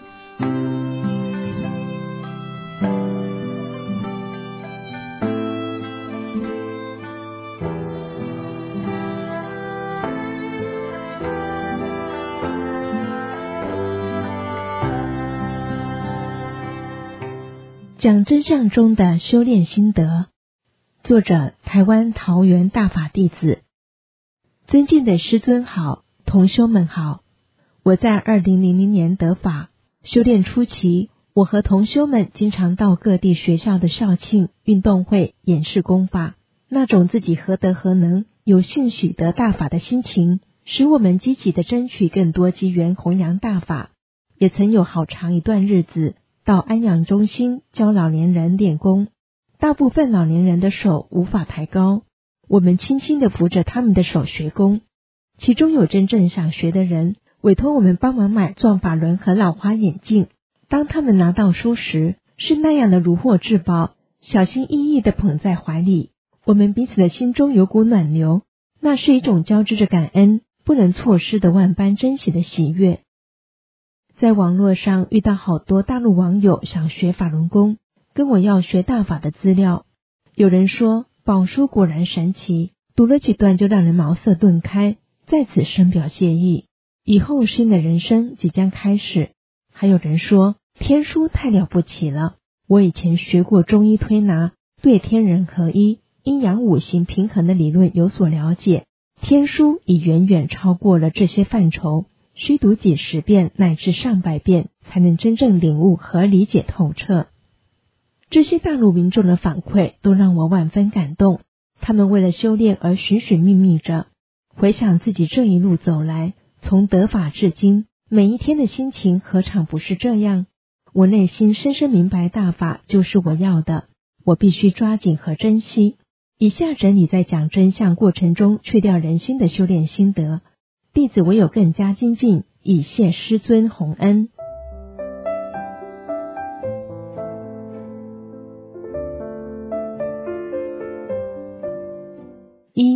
讲真相中的修炼心得，作者台湾桃园大法弟子。尊敬的师尊好，同修们好。我在2000年得法，修炼初期，我和同修们经常到各地学校的校庆、运动会演示功法，那种自己何德何能，有幸喜得大法的心情，使我们积极地争取更多机缘弘扬大法。也曾有好长一段日子到安养中心教老年人练功，大部分老年人的手无法抬高，我们轻轻地扶着他们的手学功。其中有真正想学的人，委托我们帮忙买转法轮和老花眼镜。当他们拿到书时，是那样的如获至宝，小心翼翼地捧在怀里。我们彼此的心中有股暖流，那是一种交织着感恩、不能错失的万般珍惜的喜悦。在网络上遇到好多大陆网友想学法轮功，跟我要学大法的资料。有人说宝书果然神奇，读了几段就让人茅塞顿开，在此深表谢意，以后新的人生即将开始。还有人说天书太了不起了，我以前学过中医推拿，对天人合一、阴阳五行平衡的理论有所了解，天书已远远超过了这些范畴，需读几十遍乃至上百遍，才能真正领悟和理解透彻。这些大陆民众的反馈都让我万分感动，他们为了修炼而寻寻觅觅着。回想自己这一路走来，从得法至今，每一天的心情何尝不是这样？我内心深深明白，大法就是我要的，我必须抓紧和珍惜。以下整理在讲真相过程中去掉人心的修炼心得，弟子唯有更加精进，以谢师尊洪恩。一、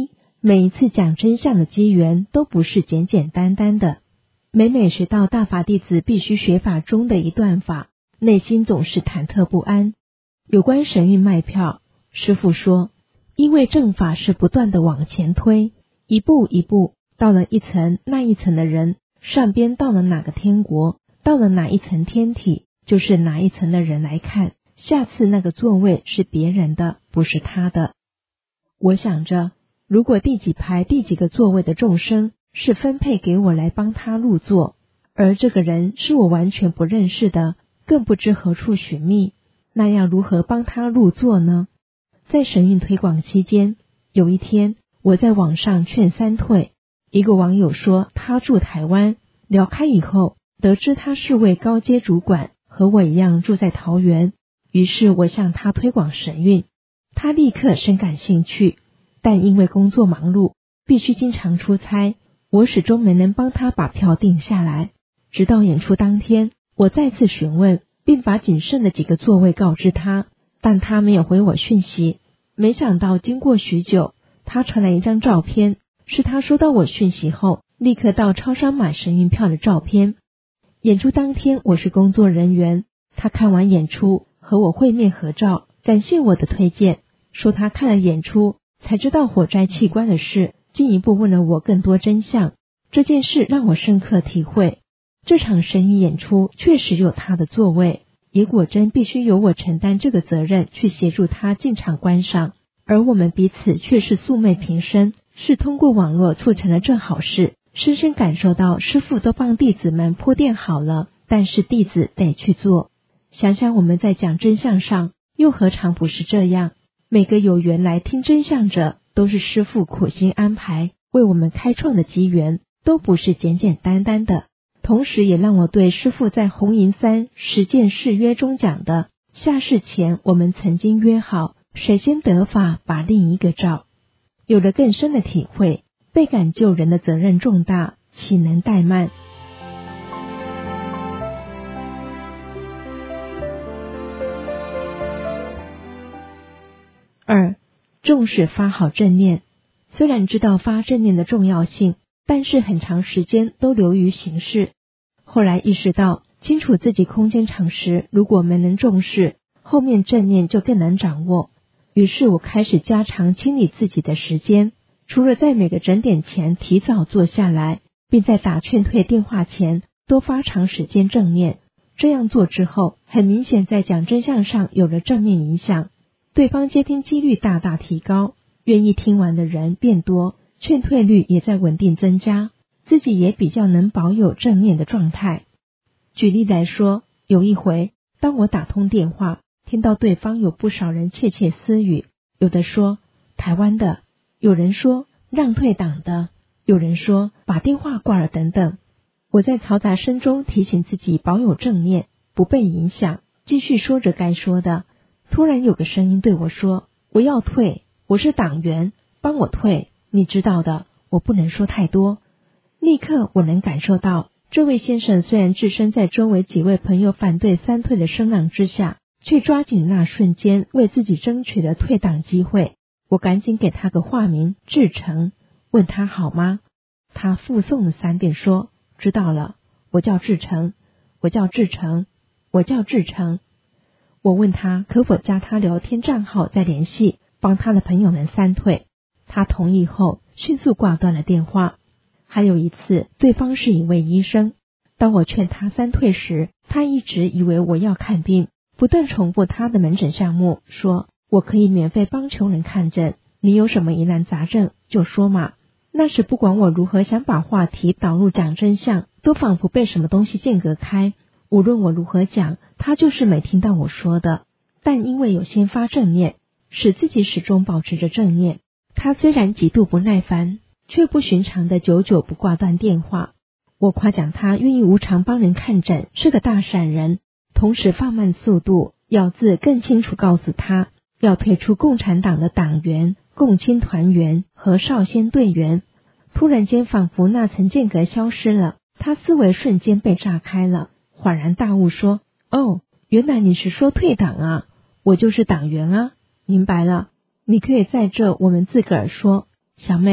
每一次讲真相的机缘都不是简简单单的。每学到大法弟子必须学法中的一段法，内心总是忐忑不安。有关神韵卖票，师父说，因为正法是不断的往前推，一步一步，到了一层那一层的人，上边到了哪个天国，到了哪一层天体，就是哪一层的人来看，下次那个座位是别人的，不是他的。我想着，如果第几排第几个座位的众生是分配给我来帮他入座，而这个人是我完全不认识的，更不知何处寻觅，那要如何帮他入座呢？在神韵推广期间，有一天我在网上劝三退，一个网友说他住台湾，聊开以后得知他是位高阶主管，和我一样住在桃园，于是我向他推广神韵，他立刻深感兴趣，但因为工作忙碌，必须经常出差，我始终没能帮他把票定下来。直到演出当天，我再次询问，并把仅剩的几个座位告知他，但他没有回我讯息。没想到经过许久，他传来一张照片，是他收到我讯息后立刻到超商买神韵票的照片。演出当天我是工作人员，他看完演出和我会面合照，感谢我的推荐，说他看了演出才知道火灾器官的事，进一步问了我更多真相。这件事让我深刻体会，这场神韵演出确实有他的座位，也果真必须由我承担这个责任去协助他进场观赏，而我们彼此却是素昧平生，是通过网络促成了这好事。深深感受到师父都帮弟子们铺垫好了，但是弟子得去做。想想我们在讲真相上，又何尝不是这样？每个有缘来听真相者，都是师父苦心安排为我们开创的机缘，都不是简简单单的。同时也让我对师父在红银山实践誓约中讲的，下世前我们曾经约好，谁先得法把另一个照，有了更深的体会，倍感救人的责任重大，岂能怠慢。2. 重视发好正念。虽然知道发正念的重要性，但是很长时间都流于形式。后来意识到，清楚自己空间常识，如果没能重视，后面正念就更难掌握。于是我开始加长清理自己的时间，除了在每个整点前提早坐下来，并在打劝退电话前多发长时间正念。这样做之后，很明显在讲真相上有了正面影响，对方接听几率大大提高，愿意听完的人变多，劝退率也在稳定增加，自己也比较能保有正念的状态。举例来说，有一回，当我打通电话，听到对方有不少人窃窃私语，有的说台湾的，有人说让退党的，有人说把电话挂了等等。我在嘈杂声中提醒自己保有正念，不被影响，继续说着该说的。突然有个声音对我说，我要退，我是党员，帮我退，你知道的，我不能说太多。立刻我能感受到，这位先生虽然置身在周围几位朋友反对三退的声浪之下，却抓紧那瞬间为自己争取了退党机会。我赶紧给他个化名志成，问他好吗？他附送了3遍说，知道了，我叫志成，我叫志成，我叫志成。我问他可否加他聊天账号再联系，帮他的朋友们三退。他同意后迅速挂断了电话。还有一次，对方是一位医生，当我劝他三退时，他一直以为我要看病，不断重复他的门诊项目，说我可以免费帮穷人看诊，你有什么疑难杂症就说嘛。那时不管我如何想把话题导入讲真相，都仿佛被什么东西间隔开，无论我如何讲，他就是没听到我说的。但因为有先发正念，使自己始终保持着正念，他虽然极度不耐烦，却不寻常的久久不挂断电话。我夸奖他愿意无偿帮人看诊，是个大善人，同时放慢速度，咬字更清楚告诉他要退出共产党的党员、共青团员和少先队员。突然间仿佛那层间隔消失了，他思维瞬间被炸开了，恍然大悟说，哦，原来你是说退党啊，我就是党员啊，明白了，你可以在这我们自个儿说，小妹，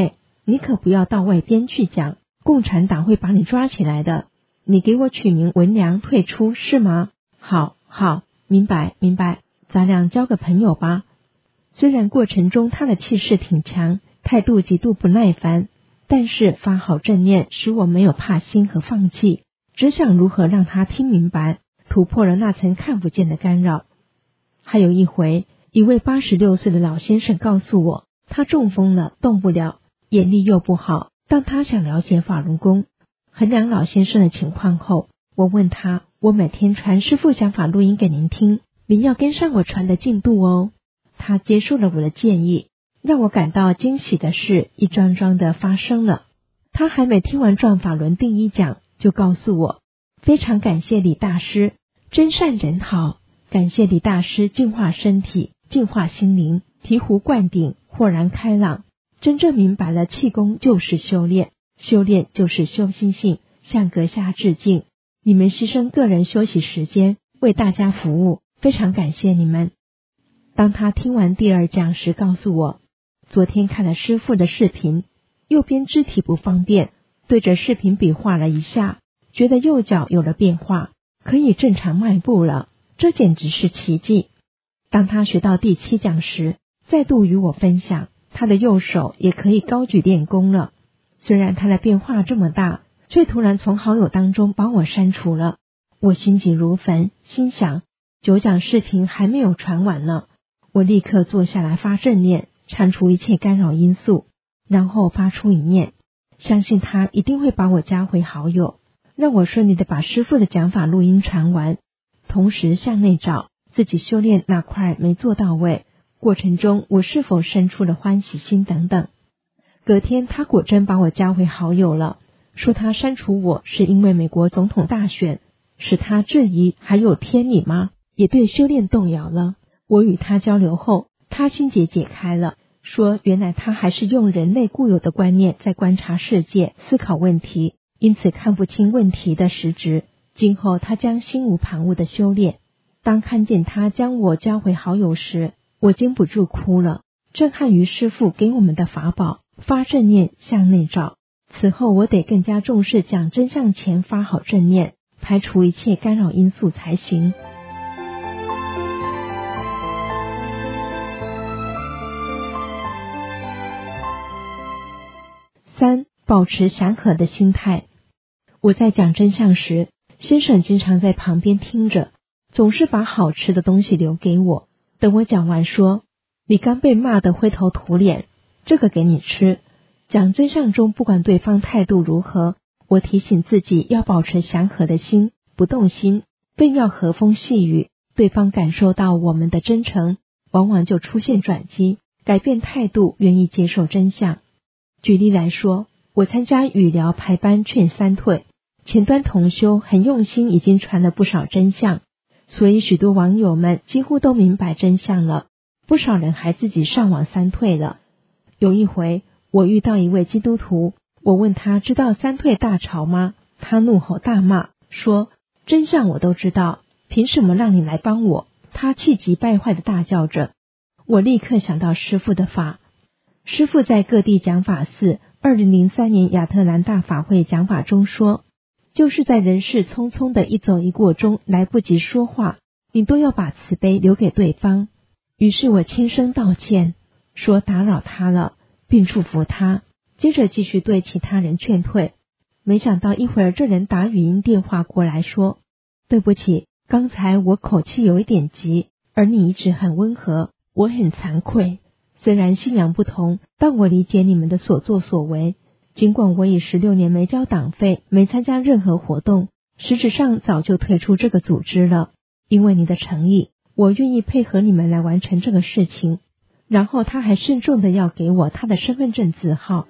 你可不要到外边去讲，共产党会把你抓起来的。你给我取名文良退出是吗？好，明白，咱俩交个朋友吧。虽然过程中他的气势挺强，态度极度不耐烦，但是发好正念使我没有怕心和放弃，只想如何让他听明白，突破了那层看不见的干扰。还有一回，一位86岁的老先生告诉我，他中风了，动不了，眼力又不好，但他想了解法轮功。衡量老先生的情况后，我问他，我每天传师父讲法录音给您听，您要跟上我传的进度哦。他接受了我的建议，让我感到惊喜的事一桩桩的发生了。他还没听完转法轮第一讲，就告诉我，非常感谢李大师，真善人好，感谢李大师净化身体，净化心灵，醍醐灌顶，豁然开朗，真正明白了气功就是修炼，修炼就是修心性，向阁下致敬。你们牺牲个人休息时间，为大家服务，非常感谢你们。当他听完第二讲时告诉我，昨天看了师父的视频，右边肢体不方便，对着视频比划了一下，觉得右脚有了变化，可以正常迈步了，这简直是奇迹。当他学到第7讲时，再度与我分享，他的右手也可以高举练功了。虽然他的变化这么大，却突然从好友当中把我删除了。我心急如焚，心想9讲视频还没有传完呢。我立刻坐下来发正念，铲除一切干扰因素，然后发出一念，相信他一定会把我加回好友，让我顺利的把师父的讲法录音传完。同时向内找自己修炼哪块没做到位，过程中我是否生出了欢喜心等等。隔天他果真把我加回好友了，说他删除我是因为美国总统大选，使他质疑还有天理吗？也对修炼动摇了。我与他交流后，他心结解开了，说原来他还是用人类固有的观念在观察世界，思考问题，因此看不清问题的实质。今后他将心无旁骛的修炼。当看见他将我加回好友时，我禁不住哭了，震撼于师父给我们的法宝，发正念向内照。此后我得更加重视讲真相前发好正念，排除一切干扰因素才行。3. 保持祥和的心态。我在讲真相时，先生经常在旁边听着，总是把好吃的东西留给我。等我讲完说，你刚被骂得灰头土脸，这个给你吃。讲真相中不管对方态度如何，我提醒自己要保持祥和的心，不动心，更要和风细雨，对方感受到我们的真诚，往往就出现转机，改变态度，愿意接受真相。举例来说，我参加语疗排班劝三退，前端同修很用心，已经传了不少真相，所以许多网友们几乎都明白真相了，不少人还自己上网三退了。有一回，我遇到一位基督徒，我问他知道三退大潮吗？他怒吼大骂，说真相我都知道，凭什么让你来帮我？他气急败坏地大叫着。我立刻想到师父的法，师父在各地讲法寺2003年亚特兰大法会讲法中说，就是在人世匆匆的一走一过中来不及说话，你都要把慈悲留给对方。于是我轻声道歉，说打扰他了，并祝福他，接着继续对其他人劝退。没想到一会儿这人打语音电话过来说，对不起，刚才我口气有一点急，而你一直很温和，我很惭愧。虽然信仰不同，但我理解你们的所作所为。尽管我已16年没交党费，没参加任何活动，实质上早就退出这个组织了。因为你的诚意，我愿意配合你们来完成这个事情。然后他还慎重的要给我他的身份证字号。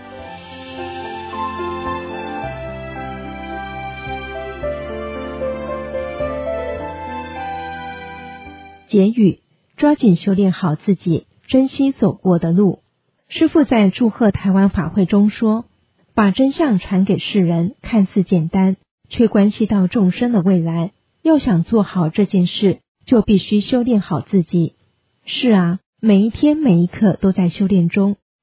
结语：抓紧修炼好自己，珍惜走过的路。师父在祝贺台湾法会中说，把真相传给世人看似简单，却关系到众生的未来。要想做好这件事，就必须修炼好自己。是啊，每一天每一刻都在修炼中，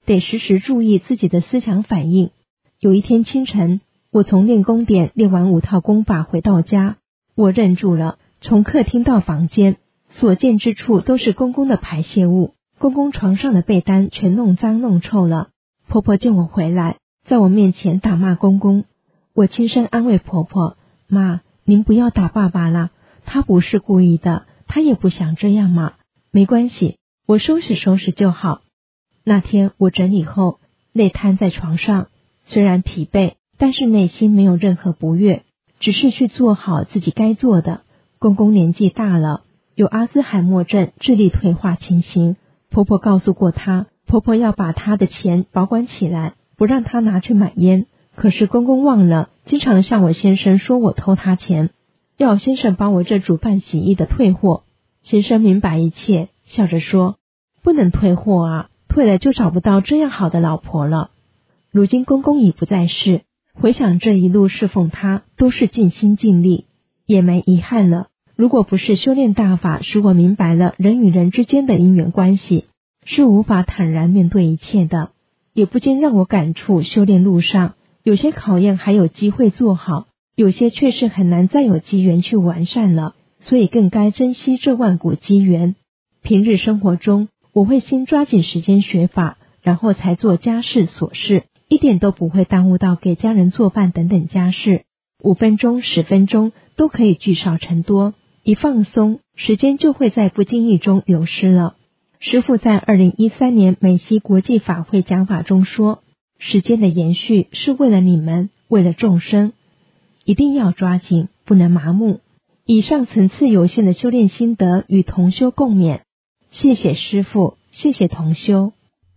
得时时注意自己的思想反应。有一天清晨，我从练功点练完5套功法回到家，我愣住了。从客厅到房间，所见之处都是公公的排泄物，公公床上的被单全弄脏弄臭了。婆婆见我回来，在我面前大骂公公。我轻声安慰婆婆，妈，您不要打爸爸啦，他不是故意的，他也不想这样嘛，没关系，我收拾收拾就好。那天我整理后，累瘫在床上，虽然疲惫，但是内心没有任何不悦，只是去做好自己该做的。公公年纪大了，有阿兹海默症智力退化情形，婆婆告诉过他，婆婆要把他的钱保管起来，不让他拿去买烟。可是公公忘了，经常向我先生说我偷他钱，要先生帮我这煮饭洗衣的退货。先生明白一切，笑着说，不能退货啊，退了就找不到这样好的老婆了。如今公公已不在世，回想这一路侍奉他，都是尽心尽力，也没遗憾了。如果不是修炼大法使我明白了人与人之间的因缘关系，是无法坦然面对一切的，也不禁让我感触修炼路上，有些考验还有机会做好，有些却是很难再有机缘去完善了，所以更该珍惜这万古机缘。平日生活中，我会先抓紧时间学法，然后才做家事琐事，一点都不会耽误到给家人做饭等等家事，5分钟、10分钟都可以聚少成多，一放松，时间就会在不经意中流失了。师父在2013年美西国际法会讲法中说，时间的延续是为了你们，为了众生，一定要抓紧，不能麻木。以上层次有限的修炼心得与同修共勉，谢谢师父，谢谢同修。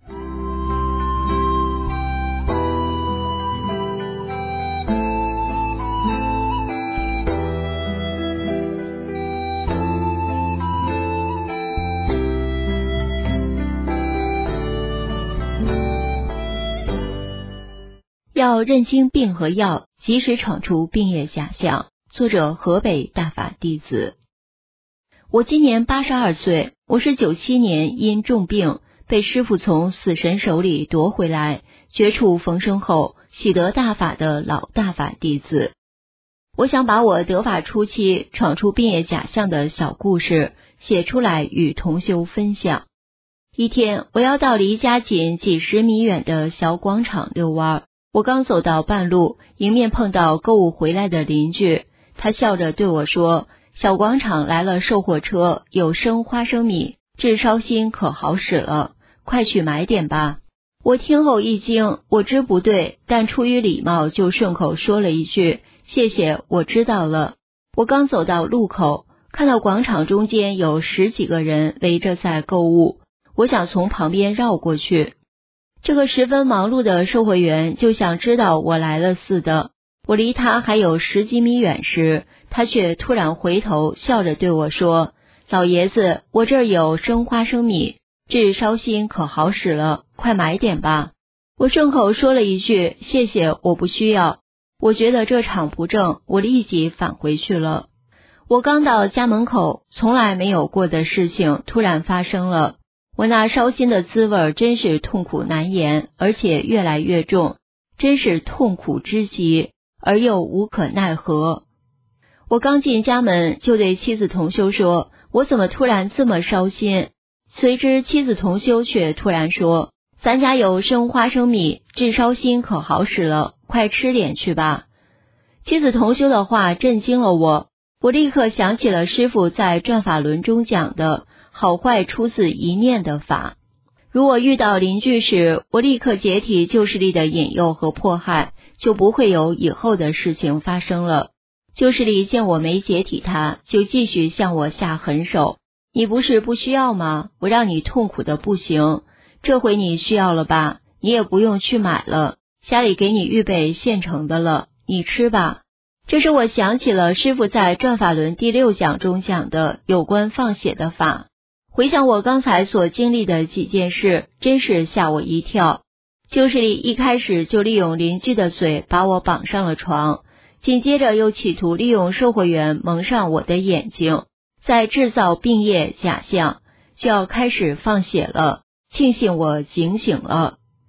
要认清病和药，及时铲除病业假象。作者河北大法弟子。我今年82岁，我是97年因重病被师父从死神手里夺回来，绝处逢生后喜得大法的老大法弟子。我想把我得法初期闯出病业假象的小故事写出来与同修分享。一天，我要到离家仅几十米远的小广场遛弯，我刚走到半路，迎面碰到购物回来的邻居，他笑着对我说，小广场来了售货车，有生花生米，炙烧心可好使了，快去买点吧。我听后一惊，我知不对，但出于礼貌就顺口说了一句，谢谢，我知道了。我刚走到路口，看到广场中间有10几个人围着在购物，我想从旁边绕过去。这个十分忙碌的售货员就像知道我来了似的，我离他还有10几米远时，他却突然回头笑着对我说，老爷子，我这儿有生花生米，炙烧心可好使了，快买点吧。我顺口说了一句，谢谢，我不需要。我觉得这场不正，我立即返回去了。我刚到家门口，从来没有过的事情突然发生了。我那烧心的滋味真是痛苦难言，而且越来越重，真是痛苦之极，而又无可奈何。我刚进家门就对妻子同修说，我怎么突然这么烧心？随之妻子同修却突然说，咱家有生花生米，炙烧心可好使了，快吃点去吧。妻子同修的话震惊了我，我立刻想起了师父在转法轮中讲的好坏出自一念的法。如果遇到邻居时，我立刻解体旧势力的引诱和迫害，就不会有以后的事情发生了。旧势力见我没解体他，就继续向我下狠手，你不是不需要吗？我让你痛苦的不行，这回你需要了吧？你也不用去买了，家里给你预备现成的了，你吃吧。这时我想起了师父在转法轮第6讲中讲的有关放血的法，回想我刚才所经历的几件事，真是吓我一跳。旧势力一开始就利用邻居的嘴把我绑上了床，紧接着又企图利用售货员蒙上我的眼睛，再制造病业假象，就要开始放血了。庆幸我警醒了。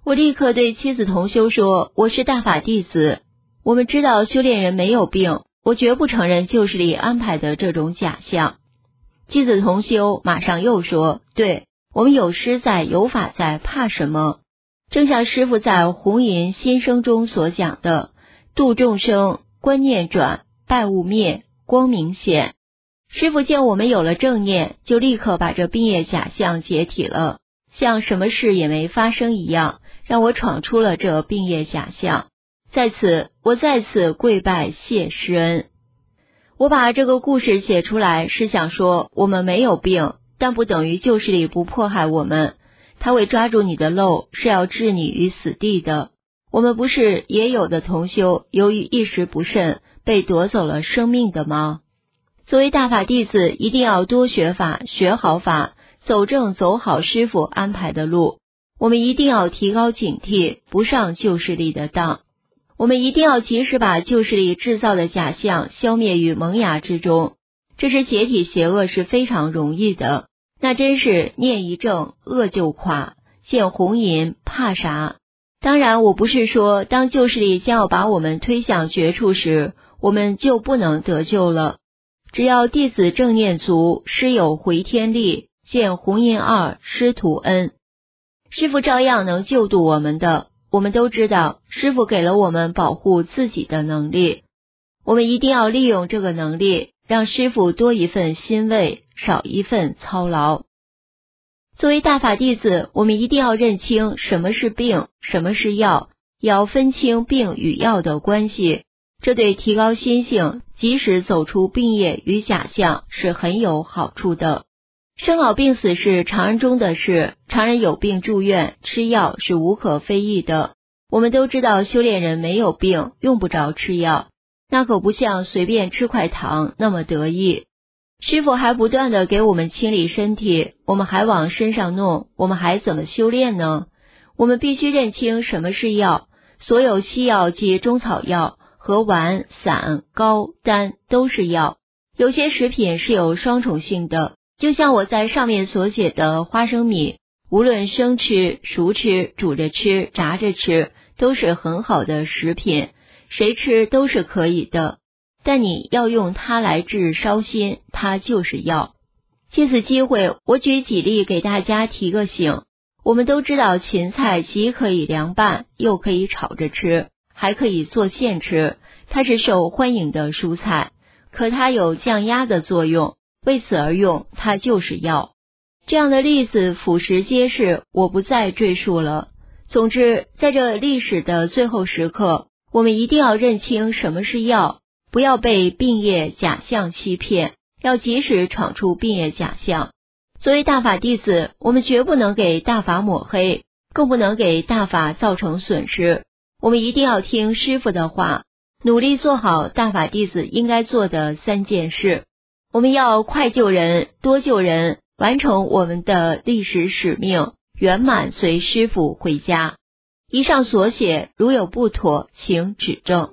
我立刻对妻子同修说，我是大法弟子，我们知道修炼人没有病，我绝不承认旧势力安排的这种假象。妻子同修马上又说，对，我们有师在，有法在，怕什么？正像师父在红银新生中所讲的，度众生，观念转，败物灭，光明显。师父见我们有了正念，就立刻把这病业假象解体了，像什么事也没发生一样，让我闯出了这病业假象。在此，我再次跪拜谢师恩。我把这个故事写出来，是想说，我们没有病，但不等于旧势力不迫害我们。他会抓住你的漏，是要置你于死地的。我们不是也有的同修，由于一时不慎，被夺走了生命的吗？作为大法弟子，一定要多学法，学好法，走正走好师父安排的路。我们一定要提高警惕，不上旧势力的当。我们一定要及时把旧势力制造的假象消灭于萌芽之中。这是解体邪恶是非常容易的，那真是念一正，恶就垮，见红银怕啥？当然，我不是说当旧势力将要把我们推向绝处时，我们就不能得救了。只要弟子正念足，师有回天力，见红银二，师徒恩，师父照样能救度我们的。我们都知道，师父给了我们保护自己的能力，我们一定要利用这个能力，让师父多一份欣慰，少一份操劳。作为大法弟子，我们一定要认清什么是病，什么是药，也要分清病与药的关系，这对提高心性，及时走出病业与假象是很有好处的。生老病死是常人中的事，常人有病住院吃药是无可非议的。我们都知道修炼人没有病，用不着吃药，那可不像随便吃块糖那么得意。师父还不断地给我们清理身体，我们还往身上弄，我们还怎么修炼呢？我们必须认清什么是药，所有西药及中草药和丸、散、膏、丹都是药。有些食品是有双重性的，就像我在上面所写的花生米，无论生吃、熟吃、煮着吃、炸着吃，都是很好的食品，谁吃都是可以的。但你要用它来治烧心，它就是药。借此机会，我举几例给大家提个醒。我们都知道芹菜既可以凉拌，又可以炒着吃，还可以做馅吃，它是受欢迎的蔬菜，可它有降压的作用，为此而用，它就是药。这样的例子俯拾皆是，我不再赘述了。总之，在这历史的最后时刻，我们一定要认清什么是药，不要被病业假象欺骗，要及时闯出病业假象。作为大法弟子，我们绝不能给大法抹黑，更不能给大法造成损失。我们一定要听师父的话，努力做好大法弟子应该做的3件事。我们要快救人，多救人，完成我们的历史使命，圆满随师父回家。以上所写，如有不妥，请指正。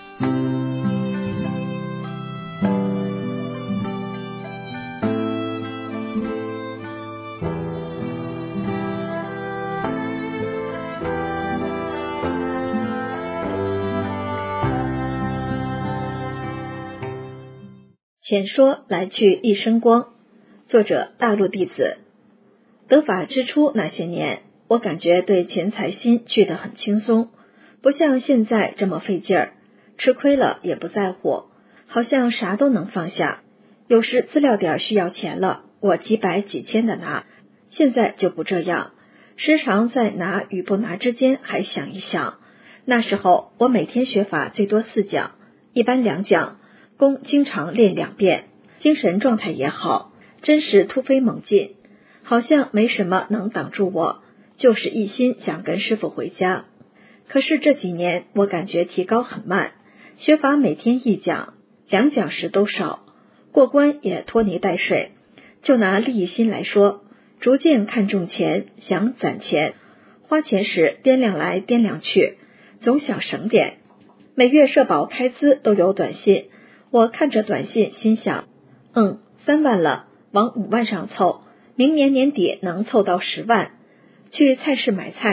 浅说来去一生光，作者大陆弟子。得法之初那些年，我感觉对钱财心去得很轻松，不像现在这么费劲儿，吃亏了也不在乎，好像啥都能放下。有时资料点需要钱了，我几百几千的拿，现在就不这样，时常在拿与不拿之间还想一想。那时候我每天学法最多4讲，一般2讲，功经常练2遍，精神状态也好，真是突飞猛进，好像没什么能挡住我，就是一心想跟师父回家。可是这几年我感觉提高很慢，学法每天1讲，2讲时都少，过关也拖泥带水。就拿利益心来说，逐渐看重钱，想攒钱，花钱时掂量来掂量去，总想省点。每月社保开支都有短信，我看着短信心想，3万了，往5万上凑，明年年底能凑到10万。去菜市买菜，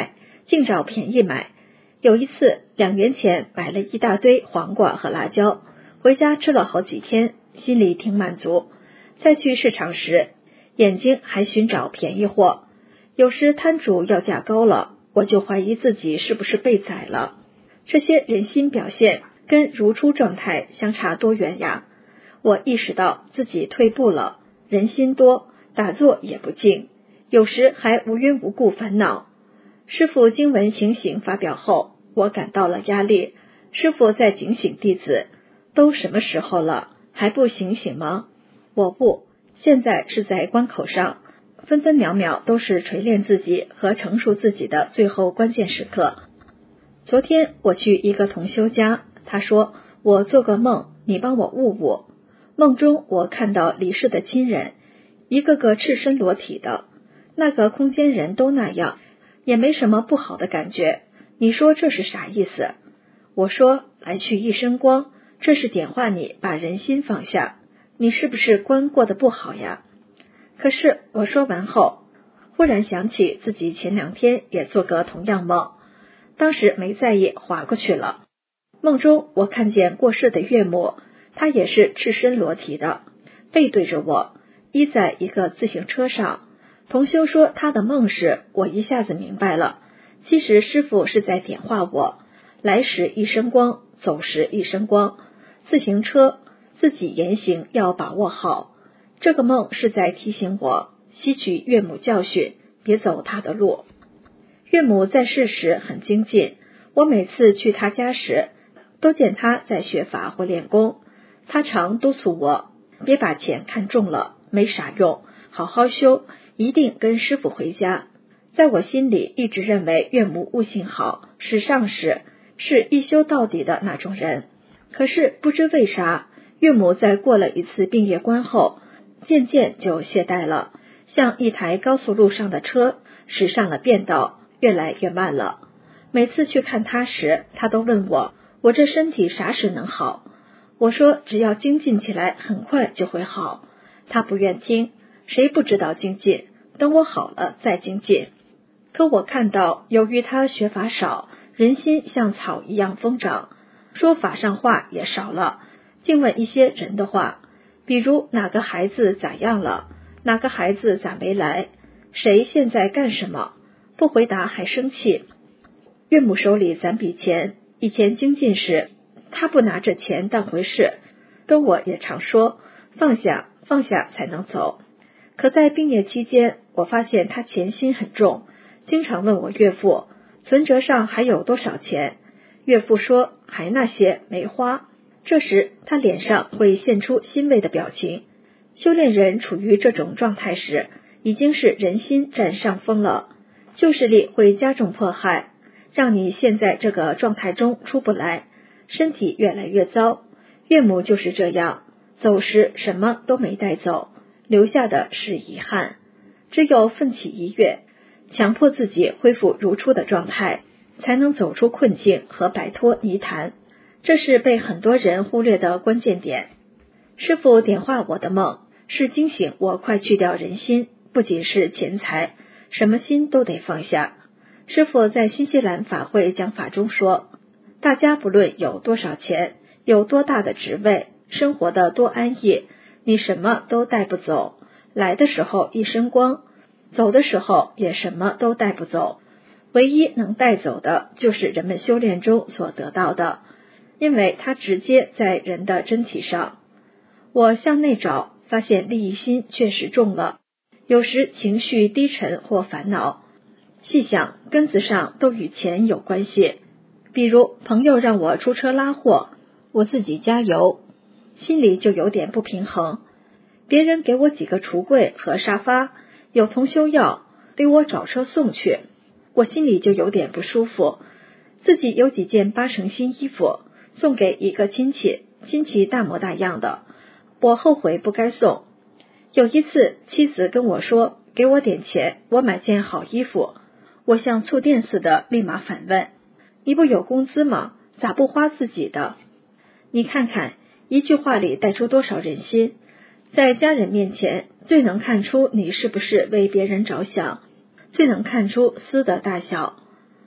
净找便宜买。有一次2元钱买了一大堆黄瓜和辣椒，回家吃了好几天，心里挺满足。再去市场时，眼睛还寻找便宜货。有时摊主要价高了，我就怀疑自己是不是被宰了。这些人心表现跟如初状态相差多远呀？我意识到自己退步了，人心多，打坐也不静，有时还无缘无故烦恼。师父经文醒醒发表后，我感到了压力。师父在警醒弟子，都什么时候了，还不醒醒吗？我不，现在是在关口上，分分秒秒都是锤炼自己和成熟自己的最后关键时刻。昨天我去一个同修家，他说我做个梦，你帮我悟悟。梦中我看到离世的亲人，一个个赤身裸体的，那个空间人都那样，也没什么不好的感觉。你说这是啥意思？我说来去一身光，这是点化你把人心放下。你是不是关过得不好呀？可是我说完后，忽然想起自己前2天也做个同样梦，当时没在意，划过去了。梦中我看见过世的岳母，他也是赤身裸体的，背对着我，依在一个自行车上。同修说他的梦时，我一下子明白了，其实师父是在点化我，来时一身光，走时一身光，自行车自己言行要把握好。这个梦是在提醒我吸取岳母教训，别走他的路。岳母在世时很精进，我每次去他家时，都见他在学法或练功。他常督促我，别把钱看重了，没啥用，好好修，一定跟师父回家。在我心里一直认为岳母悟性好，是上士，是一修到底的那种人。可是不知为啥，岳母在过了一次病业关后，渐渐就懈怠了，像一台高速路上的车驶上了变道，越来越慢了。每次去看他时，他都问我这身体啥时能好？我说只要精进起来，很快就会好。他不愿听，谁不知道精进？等我好了再精进。可我看到，由于他学法少，人心像草一样疯长，说法上话也少了，净问一些人的话，比如哪个孩子咋样了，哪个孩子咋没来，谁现在干什么，不回答还生气。岳母手里攒笔钱，以前精进时，他不拿着钱当回事，跟我也常说放下放下才能走。可在病业期间，我发现他钱心很重，经常问我岳父存折上还有多少钱，岳父说还那些没花。这时他脸上会现出欣慰的表情。修炼人处于这种状态时，已经是人心占上风了，旧势力会加重迫害，让你现在这个状态中出不来，身体越来越糟。岳母就是这样，走时什么都没带走，留下的是遗憾。只有奋起一跃，强迫自己恢复如初的状态，才能走出困境和摆脱泥潭。这是被很多人忽略的关键点。师父点化我的梦，是惊醒我快去掉人心，不仅是钱财，什么心都得放下。师父在新西兰法会讲法中说，大家不论有多少钱，有多大的职位，生活的多安逸，你什么都带不走。来的时候一身光，走的时候也什么都带不走。唯一能带走的就是人们修炼中所得到的，因为它直接在人的真体上。我向内找，发现利益心确实重了，有时情绪低沉或烦恼，细想根子上都与钱有关系。比如朋友让我出车拉货，我自己加油，心里就有点不平衡。别人给我几个橱柜和沙发，有同修要给我找车送去，我心里就有点不舒服。自己有几件8成新衣服送给一个亲戚大模大样的，我后悔不该送。有一次妻子跟我说给我点钱，我买件好衣服，我像触电似的立马反问，你不有工资吗？咋不花自己的？你看看一句话里带出多少人心。在家人面前，最能看出你是不是为别人着想，最能看出私的大小。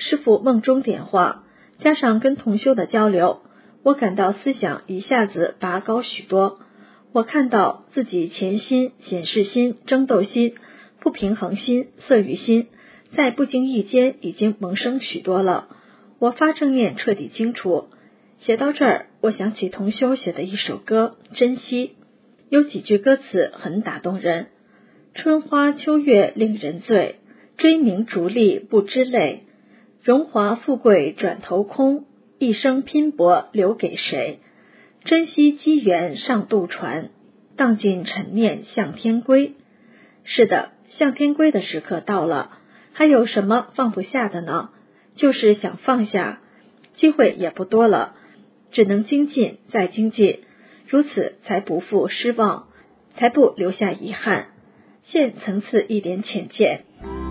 师父梦中点化，加上跟同修的交流，我感到思想一下子拔高许多。我看到自己前心、显示心、争斗心、不平衡心、色欲心，在不经意间已经萌生许多了。我发正念彻底清楚。写到这儿，我想起同修写的一首歌《珍惜》，有几句歌词很打动人：春花秋月令人醉，追名逐利不知累，荣华富贵转头空，一生拼搏留给谁？珍惜机缘上渡船，荡尽尘念向天归。是的，向天归的时刻到了，还有什么放不下的呢？就是想放下，机会也不多了，只能精进再精进，如此才不负失望，才不留下遗憾。现层次一点浅见。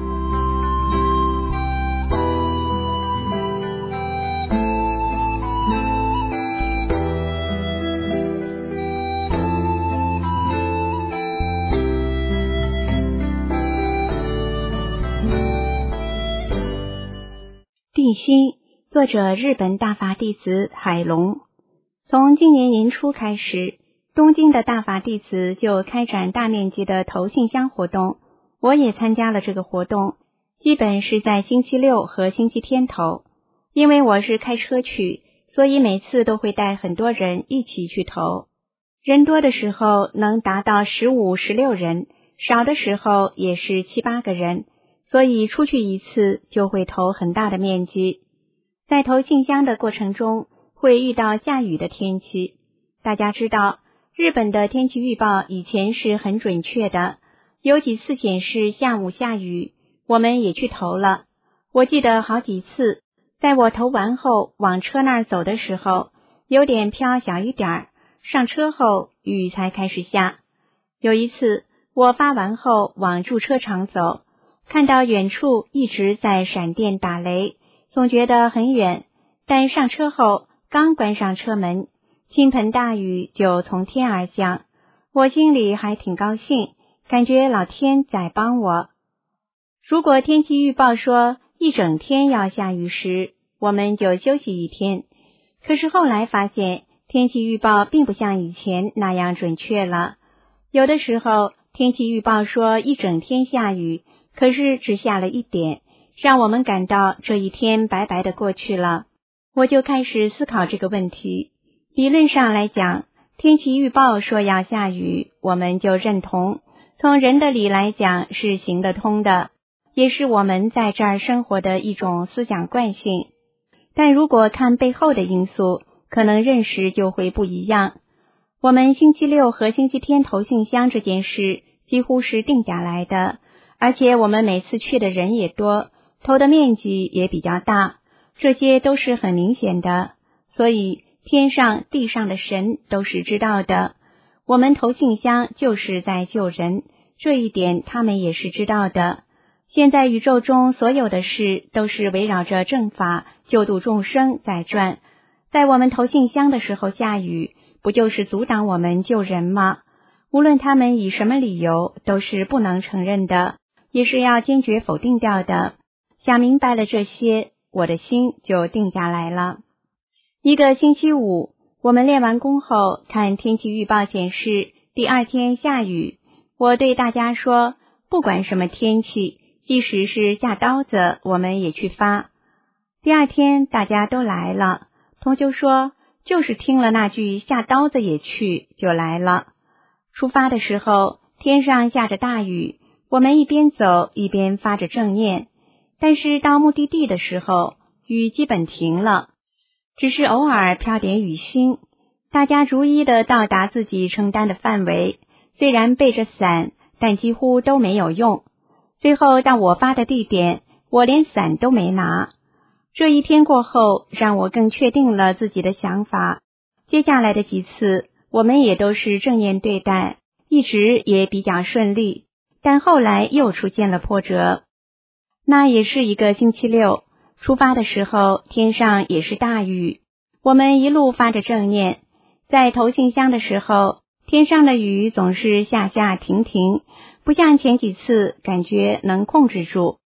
地心，作者日本大法弟子海龙。从今年年初开始，东京的大法弟子就开展大面积的投信箱活动，我也参加了这个活动，基本是在星期六和星期天投。因为我是开车去，所以每次都会带很多人一起去投。人多的时候能达到15、16人，少的时候也是7、8个人，所以出去一次就会投很大的面积。在投信箱的过程中，会遇到下雨的天气。大家知道，日本的天气预报以前是很准确的，有几次显示下午下雨，我们也去投了。我记得好几次，在我投完后往车那儿走的时候，有点飘小一点，上车后雨才开始下。有一次，我发完后往驻车场走，看到远处一直在闪电打雷，总觉得很远，但上车后刚关上车门，倾盆大雨就从天而降，我心里还挺高兴，感觉老天在帮我。如果天气预报说一整天要下雨时，我们就休息一天。可是后来发现，天气预报并不像以前那样准确了，有的时候天气预报说一整天下雨，可是只下了一点，让我们感到这一天白白的过去了。我就开始思考这个问题。理论上来讲，天气预报说要下雨，我们就认同，从人的理来讲是行得通的，也是我们在这儿生活的一种思想惯性。但如果看背后的因素，可能认识就会不一样。我们星期六和星期天投信箱这件事几乎是定下来的，而且我们每次去的人也多，投的面积也比较大，这些都是很明显的，所以天上地上的神都是知道的。我们投信箱就是在救人，这一点他们也是知道的。现在宇宙中所有的事都是围绕着正法救度众生在转，在我们投信箱的时候下雨，不就是阻挡我们救人吗？无论他们以什么理由，都是不能承认的，也是要坚决否定掉的。想明白了这些，我的心就定下来了。一个星期五，我们练完功后，看天气预报显示第二天下雨。我对大家说，不管什么天气，即使是下刀子，我们也去发。第二天大家都来了，同修说，就是听了那句下刀子也去，就来了。出发的时候，天上下着大雨，我们一边走一边发着正念，但是到目的地的时候，雨基本停了，只是偶尔飘点雨星。大家逐一的到达自己承担的范围，虽然背着伞，但几乎都没有用。最后到我发的地点，我连伞都没拿。这一天过后，让我更确定了自己的想法。接下来的几次，我们也都是正念对待，一直也比较顺利，但后来又出现了波折。那也是一个星期六，出发的时候天上也是大雨，我们一路发着正念，在投信箱的时候，天上的雨总是下下停停，不像前几次感觉能控制住。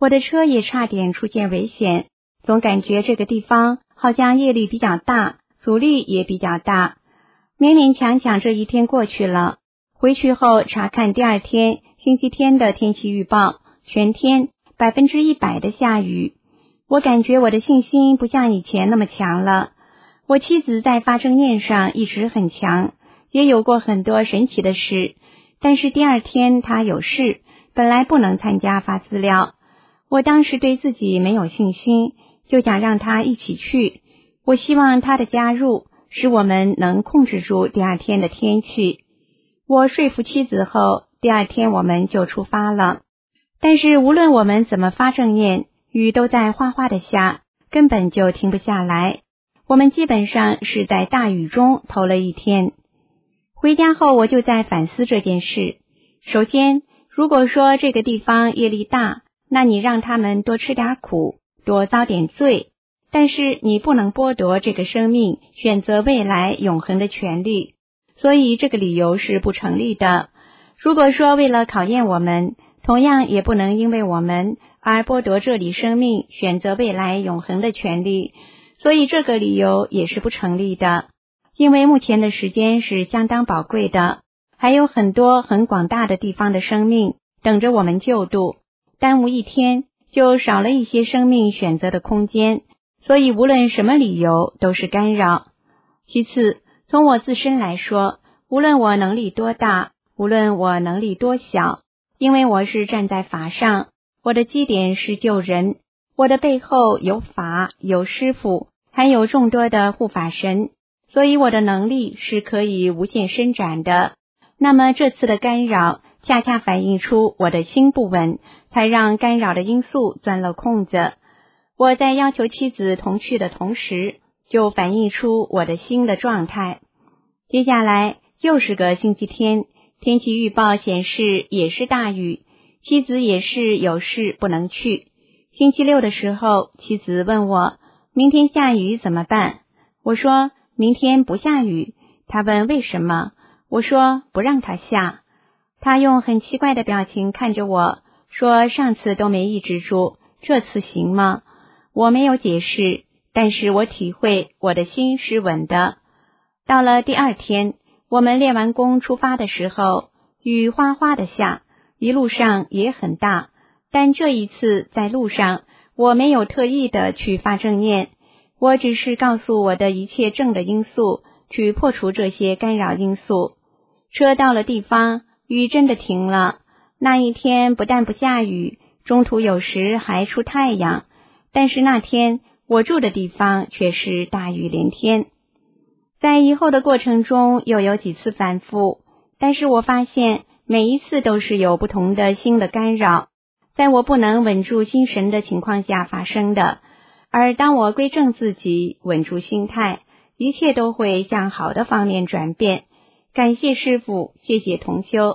我的车也差点出现危险，总感觉这个地方好像业力比较大，阻力也比较大。勉勉强强这一天过去了，回去后查看第二天星期天的天气预报，全天100%的下雨。我感觉我的信心不像以前那么强了。我妻子在发正念上一直很强，也有过很多神奇的事，但是第二天她有事，本来不能参加发资料。我当时对自己没有信心，就想让她一起去。我希望她的加入使我们能控制住第二天的天气。我说服妻子后，第二天我们就出发了。但是无论我们怎么发正念，雨都在哗哗的下，根本就停不下来。我们基本上是在大雨中头了一天。回家后我就在反思这件事。首先，如果说这个地方业力大，那你让他们多吃点苦，多遭点罪，但是你不能剥夺这个生命选择未来永恒的权利，所以这个理由是不成立的。如果说为了考验我们，同样也不能因为我们而剥夺这里生命选择未来永恒的权利，所以这个理由也是不成立的。因为目前的时间是相当宝贵的，还有很多很广大的地方的生命等着我们救度，耽误一天就少了一些生命选择的空间，所以无论什么理由都是干扰。其次，从我自身来说，无论我能力多大，无论我能力多小，因为我是站在法上，我的基点是救人，我的背后有法，有师父，还有众多的护法神，所以我的能力是可以无限伸展的。那么这次的干扰恰恰反映出我的心不稳，才让干扰的因素钻了空子。我在要求妻子同去的同时，就反映出我的心的状态。接下来又是个星期天，天气预报显示也是大雨，妻子也是有事不能去。星期六的时候，妻子问我明天下雨怎么办？我说明天不下雨。她问为什么？我说不让它下。她用很奇怪的表情看着我，说上次都没抑制住，这次行吗？我没有解释，但是我体会我的心是稳的。到了第二天，我们练完功出发的时候，雨哗哗的下，一路上也很大，但这一次在路上，我没有特意的去发正念，我只是告诉我的一切正的因素，去破除这些干扰因素。车到了地方，雨真的停了。那一天不但不下雨，中途有时还出太阳，但是那天我住的地方却是大雨连天。在以后的过程中又有几次反复，但是我发现每一次都是有不同的新的干扰，在我不能稳住心神的情况下发生的。而当我归正自己，稳住心态，一切都会向好的方面转变。感谢师父，谢谢同修。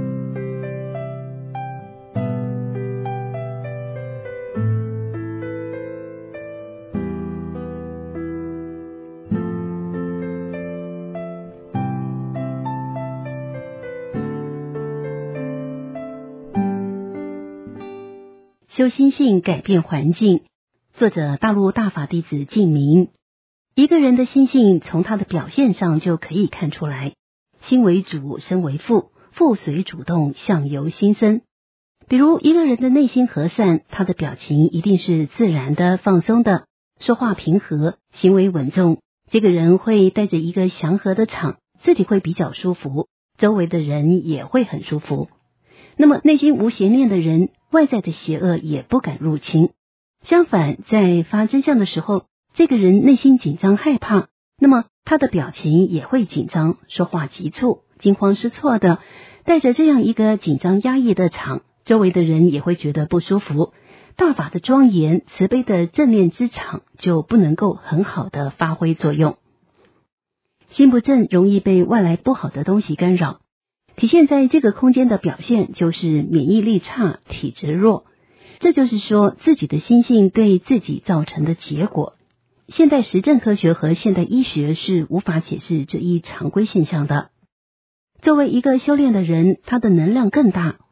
修心性改变环境，作者大陆大法弟子净明。一个人的心性从他的表现上就可以看出来，心为主，身为副，副随主动，相由心生。比如一个人的内心和善，他的表情一定是自然的、放松的，说话平和，行为稳重。这个人会带着一个祥和的场，自己会比较舒服，周围的人也会很舒服。那么内心无邪念的人，外在的邪恶也不敢入侵。相反，在发真相的时候，这个人内心紧张害怕，那么他的表情也会紧张，说话急促，惊慌失措的，带着这样一个紧张压抑的场，周围的人也会觉得不舒服。大法的庄严慈悲的正念之场就不能够很好的发挥作用。心不正，容易被外来不好的东西干扰，体现在这个空间的表现就是免疫力差，体质弱。这就是说自己的心性对自己造成的结果。现代实证科学和现代医学是无法解释这一常规现象的。作为一个修炼的人，他的能量更大，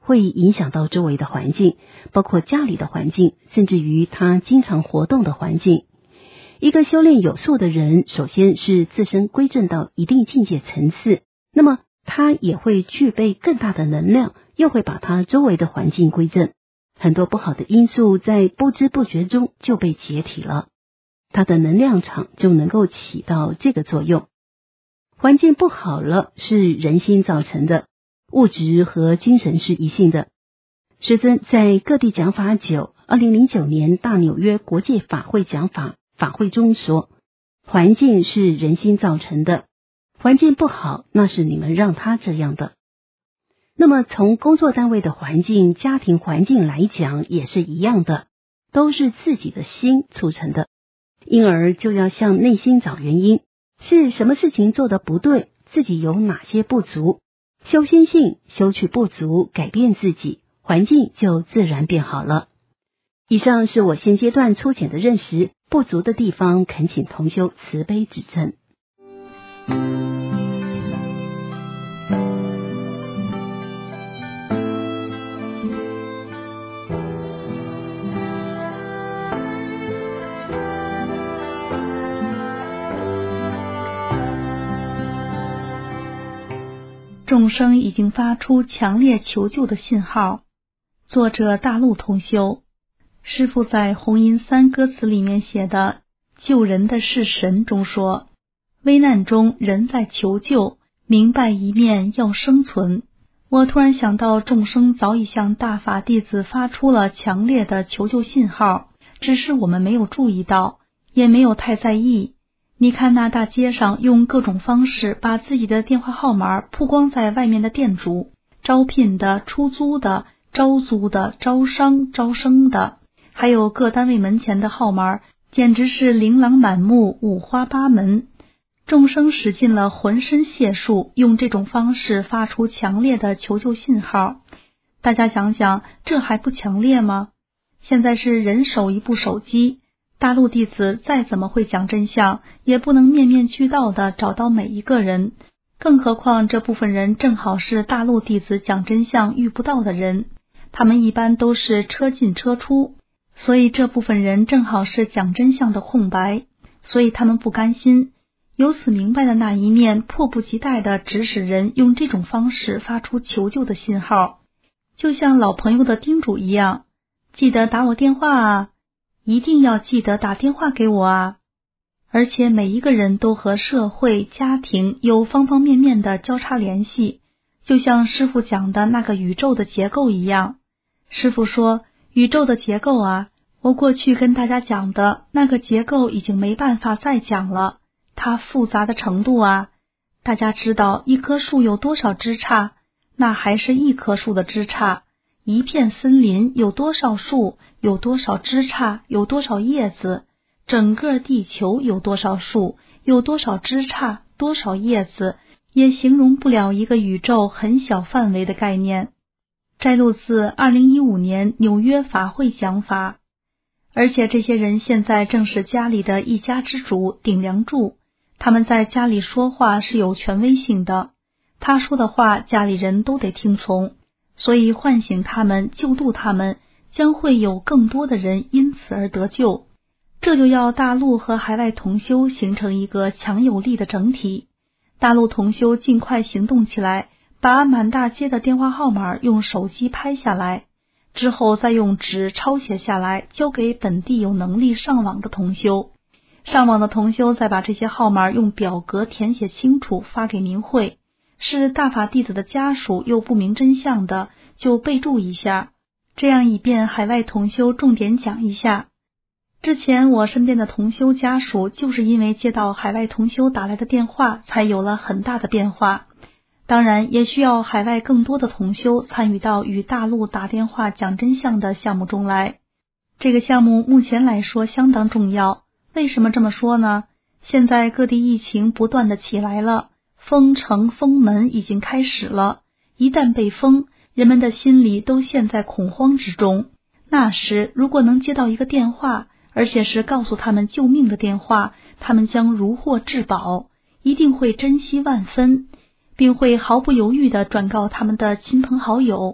会影响到周围的环境，包括家里的环境，甚至于他经常活动的环境。一个修炼有素的人，首先是自身归正到一定境界层次，那么他也会具备更大的能量，又会把他周围的环境归正。很多不好的因素在不知不觉中就被解体了，他的能量场就能够起到这个作用。环境不好了，是人心造成的，物质和精神是一性的。师尊在各地讲法9 2009年大纽约国际法会讲法法会中说，环境是人心造成的，环境不好，那是你们让他这样的。那么从工作单位的环境、家庭环境来讲也是一样的，都是自己的心促成的，因而就要向内心找原因，是什么事情做得不对，自己有哪些不足，修心性，修去不足，改变自己，环境就自然变好了。以上是我现阶段粗浅的认识，不足的地方恳请同修慈悲指正。 众生已经发出强烈求救的信号。作者大陆同修。师父在红银3歌词里面写的救人的是神中说，危难中人在求救，明白一面要生存。我突然想到，众生早已向大法弟子发出了强烈的求救信号，只是我们没有注意到，也没有太在意。你看那大街上用各种方式把自己的电话号码曝光在外面的店主，招聘的、出租的、招租的、招商、招生的，还有各单位门前的号码，简直是琳琅满目、五花八门。众生使尽了浑身解数，用这种方式发出强烈的求救信号。大家想想，这还不强烈吗？现在是人手一部手机，大陆弟子再怎么会讲真相，也不能面面俱到地找到每一个人，更何况这部分人正好是大陆弟子讲真相遇不到的人，他们一般都是车进车出，所以这部分人正好是讲真相的空白，所以他们不甘心，由此明白的那一面迫不及待地指使人用这种方式发出求救的信号，就像老朋友的叮嘱一样，记得打我电话啊，一定要记得打电话给我啊！而且每一个人都和社会、家庭有方方面面的交叉联系，就像师父讲的那个宇宙的结构一样。师父说，宇宙的结构啊，我过去跟大家讲的那个结构已经没办法再讲了，它复杂的程度啊，大家知道一棵树有多少枝杈，那还是一棵树的枝杈。一片森林有多少树，有多少枝杈，有多少叶子，整个地球有多少树，有多少枝杈，多少叶子，也形容不了一个宇宙很小范围的概念。摘录自2015年纽约法会讲法。而且这些人现在正是家里的一家之主、顶梁柱，他们在家里说话是有权威性的，他说的话家里人都得听从，所以唤醒他们、救度他们，将会有更多的人因此而得救。这就要大陆和海外同修形成一个强有力的整体。大陆同修尽快行动起来，把满大街的电话号码用手机拍下来，之后再用纸抄写下来，交给本地有能力上网的同修。上网的同修再把这些号码用表格填写清楚，发给明会。是大法弟子的家属又不明真相的，就备注一下，这样以便海外同修重点讲一下。之前我身边的同修家属就是因为接到海外同修打来的电话，才有了很大的变化。当然也需要海外更多的同修参与到与大陆打电话讲真相的项目中来。这个项目目前来说相当重要。为什么这么说呢？现在各地疫情不断的起来了，封城封门已经开始了，一旦被封，人们的心里都陷在恐慌之中。那时如果能接到一个电话，而且是告诉他们救命的电话，他们将如获至宝，一定会珍惜万分，并会毫不犹豫地转告他们的亲朋好友。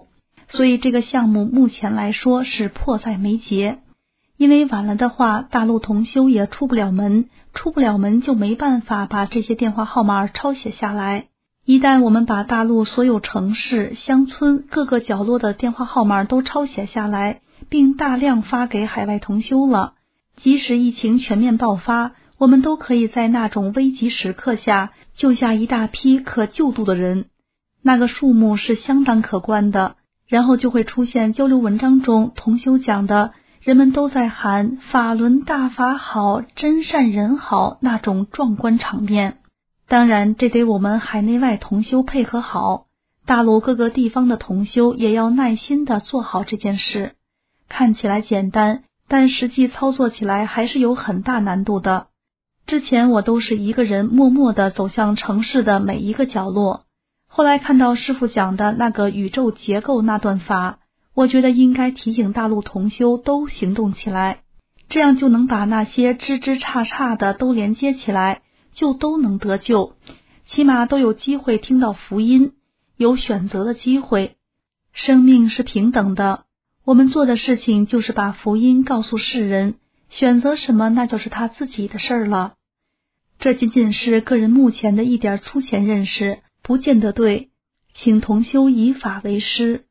所以这个项目目前来说是迫在眉睫。因为晚了的话，大陆同修也出不了门就没办法把这些电话号码抄写下来。一旦我们把大陆所有城市、乡村各个角落的电话号码都抄写下来，并大量发给海外同修了，即使疫情全面爆发，我们都可以在那种危急时刻下救下一大批可救度的人，那个数目是相当可观的。然后就会出现交流文章中同修讲的人们都在喊法轮大法好，真善人好那种壮观场面。当然这得我们海内外同修配合好，大陆各个地方的同修也要耐心地做好这件事。看起来简单，但实际操作起来还是有很大难度的。之前我都是一个人默默地走向城市的每一个角落，后来看到师父讲的那个宇宙结构那段法，我觉得应该提醒大陆同修都行动起来，这样就能把那些枝枝杈杈的都连接起来，就都能得救，起码都有机会听到福音，有选择的机会。生命是平等的，我们做的事情就是把福音告诉世人，选择什么那就是他自己的事儿了。这仅仅是个人目前的一点粗浅认识，不见得对，请同修以法为师。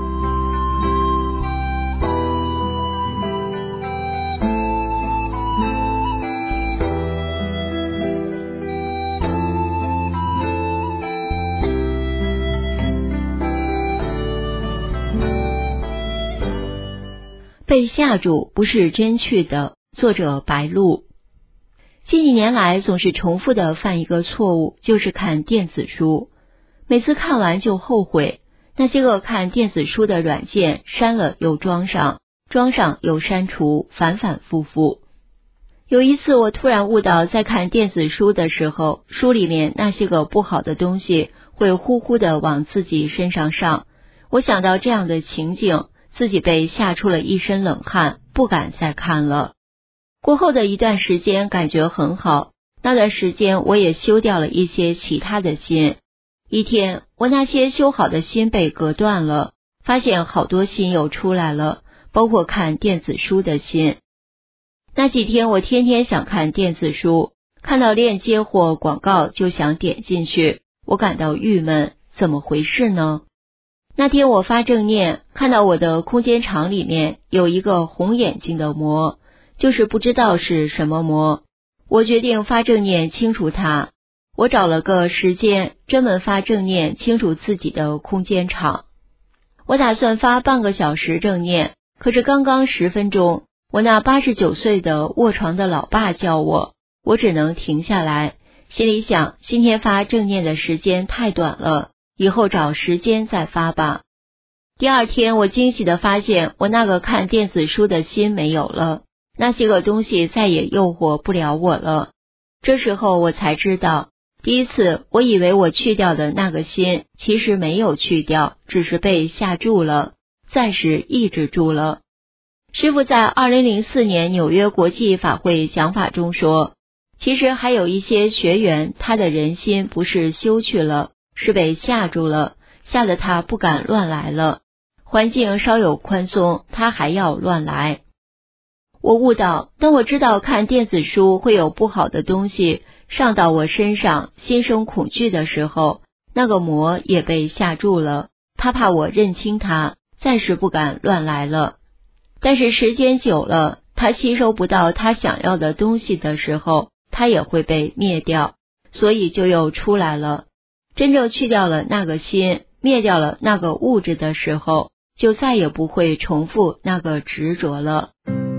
被吓住不是真去的，作者白露。近几年来总是重复的犯一个错误，就是看电子书。每次看完就后悔，那些个看电子书的软件删了又装上，装上又删除，反反复复。有一次我突然悟到，在看电子书的时候，书里面那些个不好的东西会呼呼的往自己身上上。我想到这样的情景，自己被吓出了一身冷汗，不敢再看了。过后的一段时间感觉很好，那段时间我也修掉了一些其他的心。一天，我那些修好的心被隔断了，发现好多心又出来了，包括看电子书的心。那几天我天天想看电子书，看到链接或广告就想点进去，我感到郁闷，怎么回事呢？那天我发正念，看到我的空间场里面有一个红眼睛的魔，就是不知道是什么魔。我决定发正念清除它。我找了个时间专门发正念清除自己的空间场。我打算发半个小时正念，可是刚刚10分钟，我那89岁的卧床的老爸叫我，我只能停下来，心里想今天发正念的时间太短了，以后找时间再发吧。第二天我惊喜地发现我那个看电子书的心没有了，那些个东西再也诱惑不了我了。这时候我才知道，第一次我以为我去掉的那个心其实没有去掉，只是被吓住了，暂时抑制住了。师父在2004年纽约国际法会讲法中说，其实还有一些学员，他的人心不是修去了，是被吓住了，吓得他不敢乱来了。环境稍有宽松，他还要乱来。我悟到，当我知道看电子书会有不好的东西上到我身上，心生恐惧的时候，那个魔也被吓住了，他怕我认清他，暂时不敢乱来了。但是时间久了，他吸收不到他想要的东西的时候，他也会被灭掉，所以就又出来了。真正去掉了那个心，灭掉了那个物质的时候，就再也不会重复那个执着了。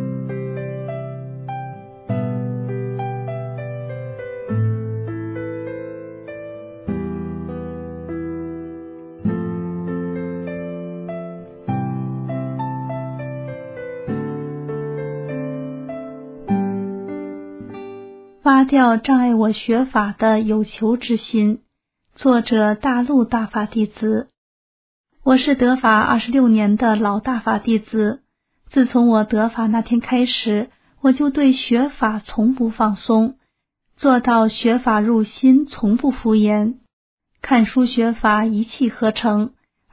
挖掉障碍我学法的有求之心。作者大陆大法弟子。我是得法26年的老大法弟子，自从我得法那天开始，我就对学法从不放松，做到学法入心，从不敷衍。看书学法一气呵成，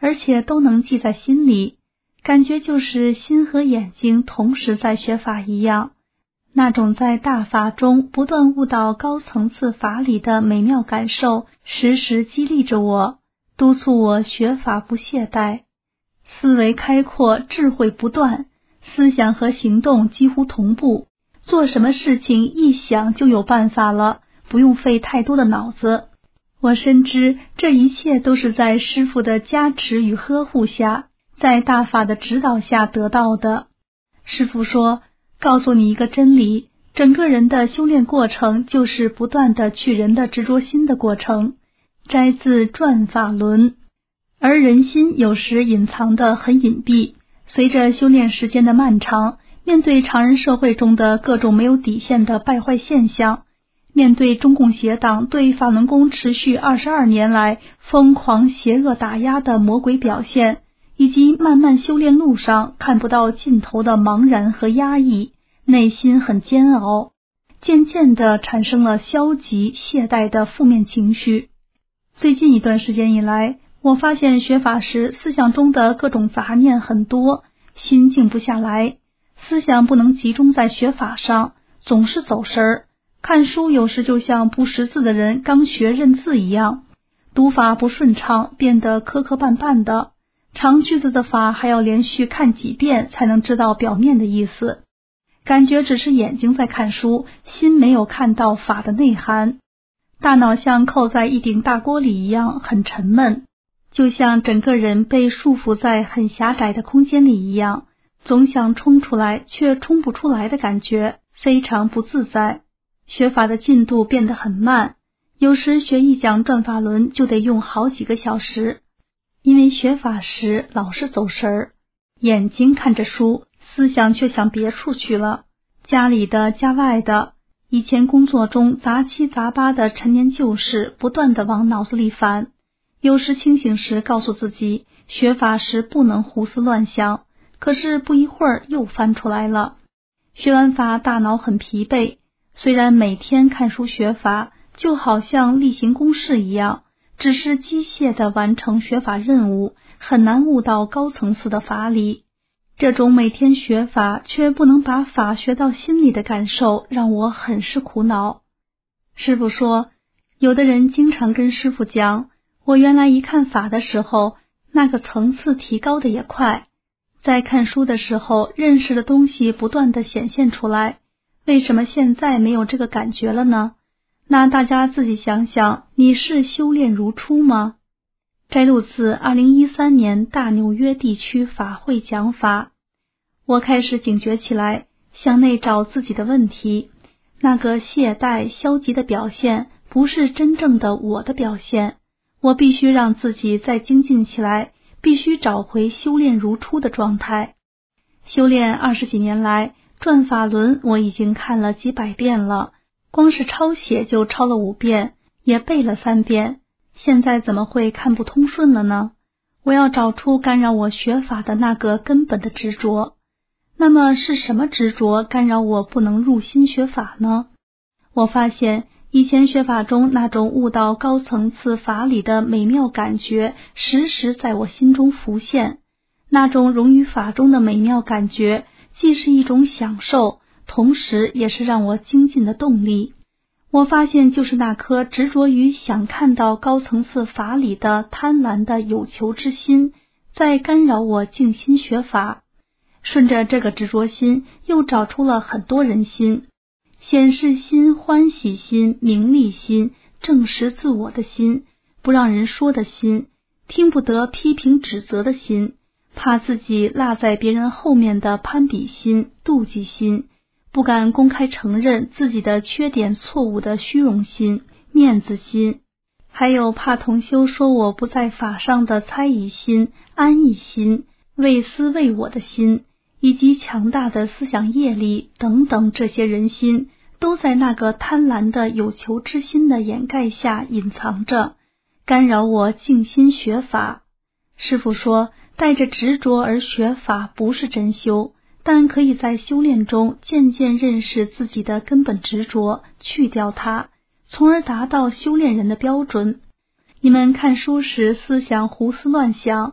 而且都能记在心里，感觉就是心和眼睛同时在学法一样。那种在大法中不断悟到高层次法理的美妙感受，时时激励着我，督促我学法不懈怠。思维开阔，智慧不断，思想和行动几乎同步，做什么事情一想就有办法了，不用费太多的脑子。我深知这一切都是在师父的加持与呵护下，在大法的指导下得到的。师父说，告诉你一个真理，整个人的修炼过程就是不断的去人的执着心的过程，摘自转法轮。而人心有时隐藏得很隐蔽，随着修炼时间的漫长，面对常人社会中的各种没有底线的败坏现象，面对中共邪党对法轮功持续22年来疯狂邪恶打压的魔鬼表现，以及漫漫修炼路上看不到尽头的茫然和压抑，内心很煎熬，渐渐地产生了消极懈怠的负面情绪。最近一段时间以来，我发现学法时思想中的各种杂念很多，心静不下来，思想不能集中在学法上，总是走神儿。看书有时就像不识字的人刚学认字一样，读法不顺畅，变得磕磕绊绊的，长句子的法还要连续看几遍才能知道表面的意思，感觉只是眼睛在看书，心没有看到法的内涵。大脑像扣在一顶大锅里一样，很沉闷，就像整个人被束缚在很狭窄的空间里一样，总想冲出来却冲不出来的感觉，非常不自在。学法的进度变得很慢，有时学一讲转法轮就得用好几个小时，因为学法时老是走神儿，眼睛看着书，思想却想别处去了，家里的家外的，以前工作中杂七杂八的陈年旧事不断地往脑子里翻。有时清醒时告诉自己，学法时不能胡思乱想，可是不一会儿又翻出来了。学完法大脑很疲惫，虽然每天看书学法，就好像例行公事一样，只是机械地完成学法任务，很难悟到高层次的法理。这种每天学法却不能把法学到心里的感受，让我很是苦恼。师父说，有的人经常跟师父讲，我原来一看法的时候，那个层次提高的也快，在看书的时候认识的东西不断地显现出来，为什么现在没有这个感觉了呢？那大家自己想想，你是修炼如初吗？摘录自2013年大纽约地区法会讲法。我开始警觉起来，向内找自己的问题，那个懈怠消极的表现不是真正的我的表现，我必须让自己再精进起来，必须找回修炼如初的状态。修炼20几年来，转法轮我已经看了几百遍了，光是抄写就抄了5遍，也背了3遍，现在怎么会看不通顺了呢？我要找出干扰我学法的那个根本的执着。那么是什么执着干扰我不能入心学法呢？我发现以前学法中那种悟到高层次法理的美妙感觉时时在我心中浮现，那种融于法中的美妙感觉既是一种享受，同时也是让我精进的动力。我发现就是那颗执着于想看到高层次法理的贪婪的有求之心，在干扰我静心学法。顺着这个执着心，又找出了很多人心，显示心、欢喜心、名利心、证实自我的心、不让人说的心、听不得批评指责的心、怕自己落在别人后面的攀比心、妒忌心、不敢公开承认自己的缺点错误的虚荣心、面子心，还有怕同修说我不在法上的猜疑心、安逸心、为私为我的心，以及强大的思想业力等等，这些人心都在那个贪婪的有求之心的掩盖下隐藏着，干扰我静心学法。师父说，带着执着而学法不是真修，但可以在修炼中渐渐认识自己的根本执着，去掉它，从而达到修炼人的标准。你们看书时思想胡思乱想，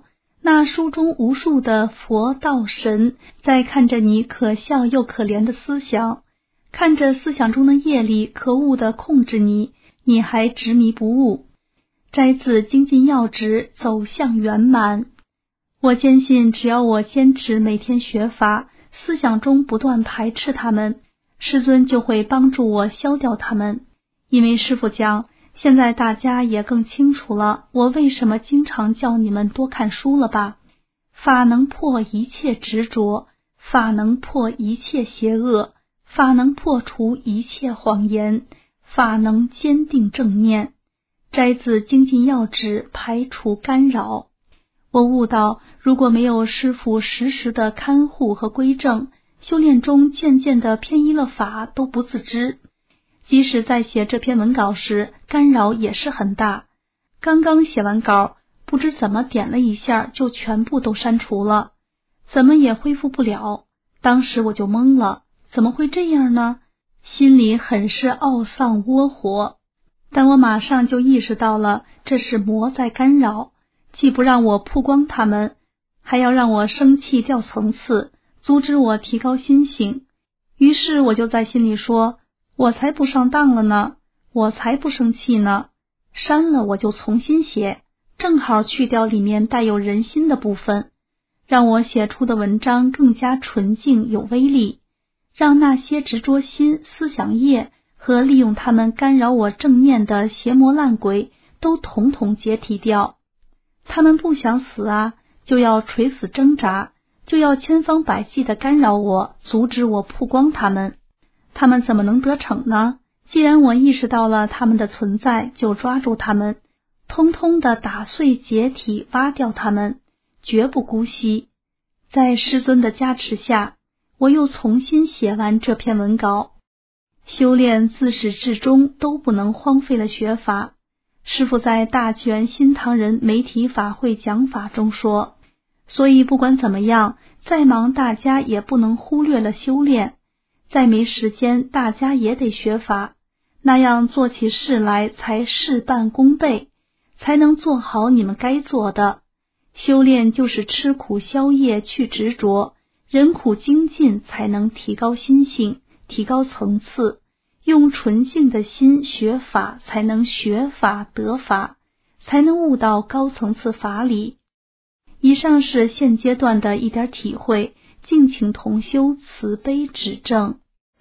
那书中无数的佛道神在看着你可笑又可怜的思想，看着思想中的业力可恶地控制你，你还执迷不悟。摘自精进要旨，走向圆满。我坚信，只要我坚持每天学法，思想中不断排斥他们，师尊就会帮助我消掉他们。因为师父讲，现在大家也更清楚了，我为什么经常叫你们多看书了吧？法能破一切执着，法能破一切邪恶，法能破除一切谎言，法能坚定正念。摘自精进要旨，排除干扰。我悟到，如果没有师父时时的看护和规正，修炼中渐渐的偏移了法都不自知。即使在写这篇文稿时，干扰也是很大。刚刚写完稿，不知怎么点了一下就全部都删除了，怎么也恢复不了。当时我就懵了，怎么会这样呢？心里很是懊丧窝火。但我马上就意识到了，这是魔在干扰，既不让我曝光他们，还要让我生气掉层次，阻止我提高心性。于是我就在心里说，我才不上当了呢，我才不生气呢，删了我就重新写，正好去掉里面带有人心的部分，让我写出的文章更加纯净有威力，让那些执着心、思想业和利用他们干扰我正念的邪魔烂鬼都统统解体掉。他们不想死啊，就要垂死挣扎，就要千方百计地干扰我，阻止我曝光他们。他们怎么能得逞呢？既然我意识到了他们的存在，就抓住他们，通通的打碎解体，挖掉他们，绝不姑息。在师尊的加持下，我又重新写完这篇文稿。修炼自始至终都不能荒废了学法。师父在大全新唐人媒体法会讲法中说，所以不管怎么样，再忙大家也不能忽略了修炼，再没时间大家也得学法，那样做起事来才事半功倍，才能做好你们该做的。修炼就是吃苦消业去执着，忍苦精进才能提高心性，提高层次，用纯净的心学法，才能学法得法，才能悟到高层次法理。以上是现阶段的一点体会，敬请同修慈悲指正。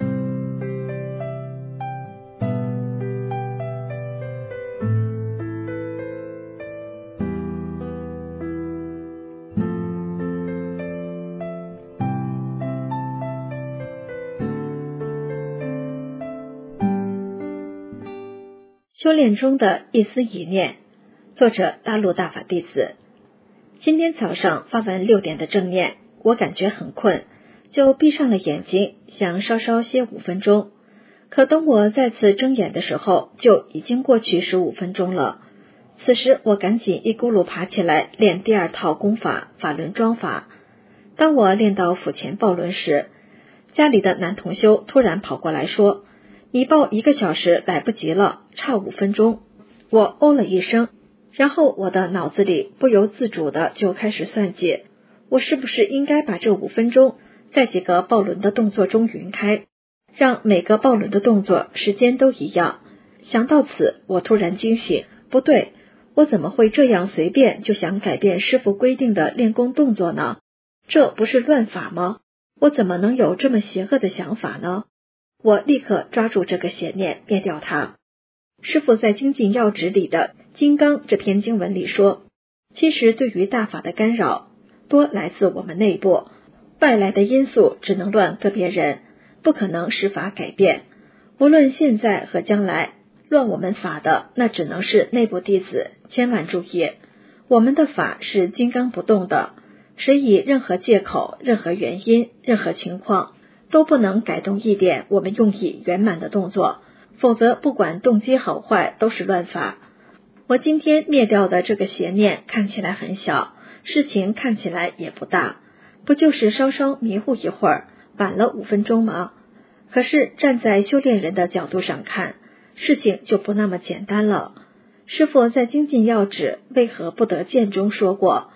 修炼中的一丝一念，作者大陆大法弟子。今天早上发完6点的正念，我感觉很困，就闭上了眼睛，想稍稍歇5分钟。可等我再次睁眼的时候，就已经过去15分钟了。此时我赶紧一咕噜爬起来练第2套功法法轮桩法。当我练到腹前抱轮时，家里的男同修突然跑过来说，你抱1个小时来不及了，差5分钟。我哦了一声，然后我的脑子里不由自主的就开始算计，我是不是应该把这5分钟在几个抱轮的动作中匀开，让每个抱轮的动作时间都一样。想到此，我突然惊醒，不对，我怎么会这样随便就想改变师父规定的练功动作呢？这不是乱法吗？我怎么能有这么邪恶的想法呢？我立刻抓住这个邪念，灭掉它。师父在精进要旨里的金刚这篇经文里说，其实对于大法的干扰多来自我们内部，外来的因素只能乱个别人，不可能使法改变。无论现在和将来，乱我们法的那只能是内部弟子，千万注意，我们的法是金刚不动的，谁以任何借口、任何原因、任何情况都不能改动一点我们用意圆满的动作，否则不管动机好坏都是乱法。我今天灭掉的这个邪念看起来很小，事情看起来也不大，不就是稍稍迷糊一会儿，晚了5分钟吗？可是站在修炼人的角度上看，事情就不那么简单了。师父在精进要旨为何不得见中说过，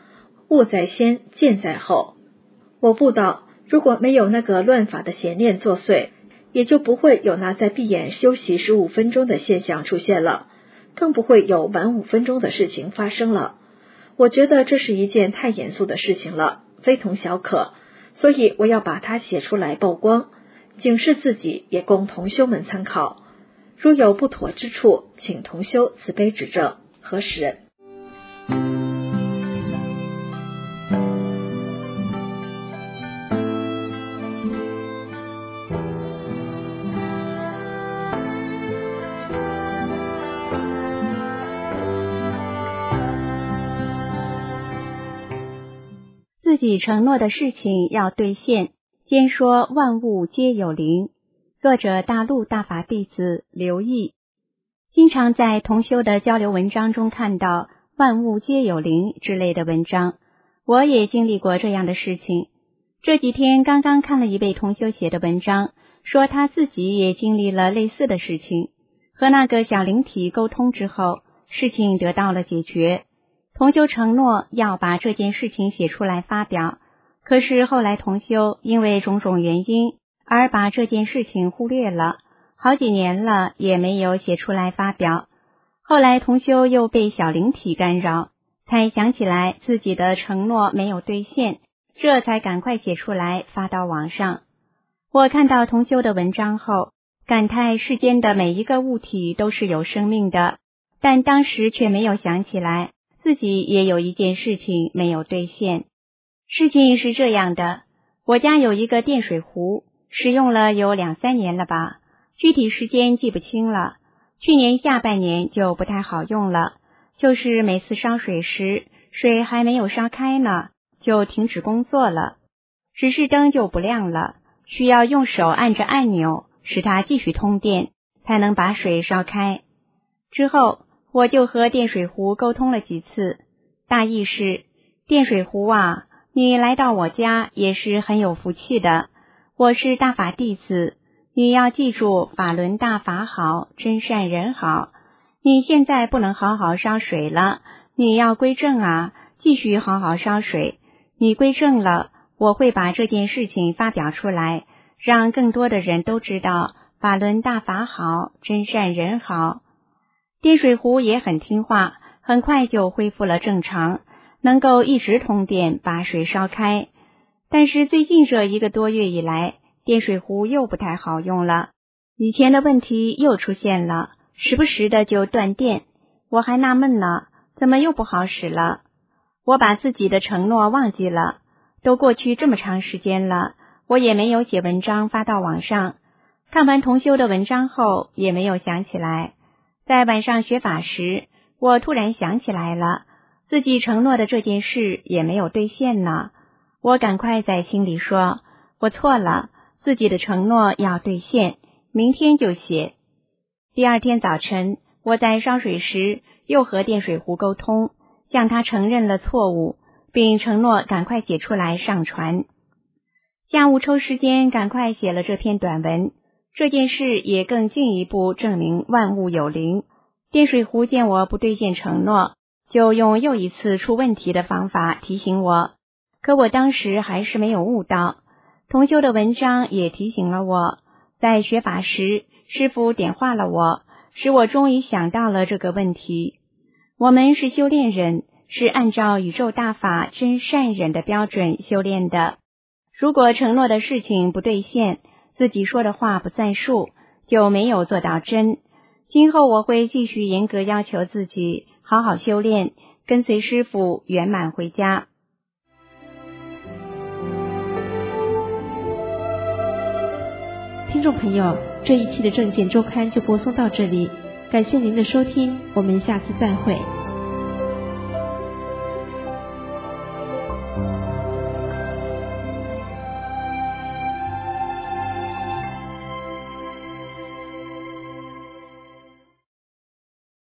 物在先，剑在后。我悟道，如果没有那个乱法的邪念作祟，也就不会有那在闭眼休息15分钟的现象出现了，更不会有晚5分钟的事情发生了。我觉得这是一件太严肃的事情了，非同小可，所以我要把它写出来曝光，警示自己，也供同修们参考。如有不妥之处，请同修慈悲指正，何时？ 自己承诺的事情要兑现，兼说万物皆有灵。作者大陆大法弟子刘毅。经常在同修的交流文章中看到万物皆有灵之类的文章，我也经历过这样的事情。这几天刚刚看了一位同修写的文章，说他自己也经历了类似的事情，和那个小灵体沟通之后，事情得到了解决。同修承诺要把这件事情写出来发表，可是后来同修因为种种原因而把这件事情忽略了，好几年了也没有写出来发表。后来同修又被小灵体干扰，才想起来自己的承诺没有兑现，这才赶快写出来发到网上。我看到同修的文章后，感叹世间的每一个物体都是有生命的，但当时却没有想起来自己也有一件事情没有兑现。事情是这样的，我家有一个电水壶，使用了有2-3年了吧，具体时间记不清了。去年下半年就不太好用了，就是每次烧水时，水还没有烧开呢，就停止工作了，指示灯就不亮了，需要用手按着按钮，使它继续通电，才能把水烧开。之后我就和电水壶沟通了几次，大意是：电水壶啊，你来到我家也是很有福气的，我是大法弟子，你要记住法轮大法好，真善人好。你现在不能好好烧水了，你要归正啊，继续好好烧水。你归正了，我会把这件事情发表出来，让更多的人都知道法轮大法好，真善人好。电水壶也很听话，很快就恢复了正常，能够一直通电把水烧开。但是最近这1个多月以来，电水壶又不太好用了，以前的问题又出现了，时不时的就断电。我还纳闷呢，怎么又不好使了？我把自己的承诺忘记了，都过去这么长时间了，我也没有写文章发到网上。看完同修的文章后，也没有想起来。在晚上学法时，我突然想起来了，自己承诺的这件事也没有兑现呢。我赶快在心里说，我错了，自己的承诺要兑现，明天就写。第2天早晨，我在烧水时又和电水壶沟通，向他承认了错误，并承诺赶快写出来上传。下午抽时间赶快写了这篇短文，这件事也更进一步证明万物有灵。电水壶见我不兑现承诺，就用又一次出问题的方法提醒我，可我当时还是没有悟到。同修的文章也提醒了我，在学法时，师父点化了我，使我终于想到了这个问题。我们是修炼人，是按照宇宙大法真善忍的标准修炼的。如果承诺的事情不兑现，自己说的话不算数，就没有做到真。今后我会继续严格要求自己，好好修炼，跟随师父圆满回家。 听众朋友，这一期的正见周刊就播送到这里，感谢您的收听，我们下次再会。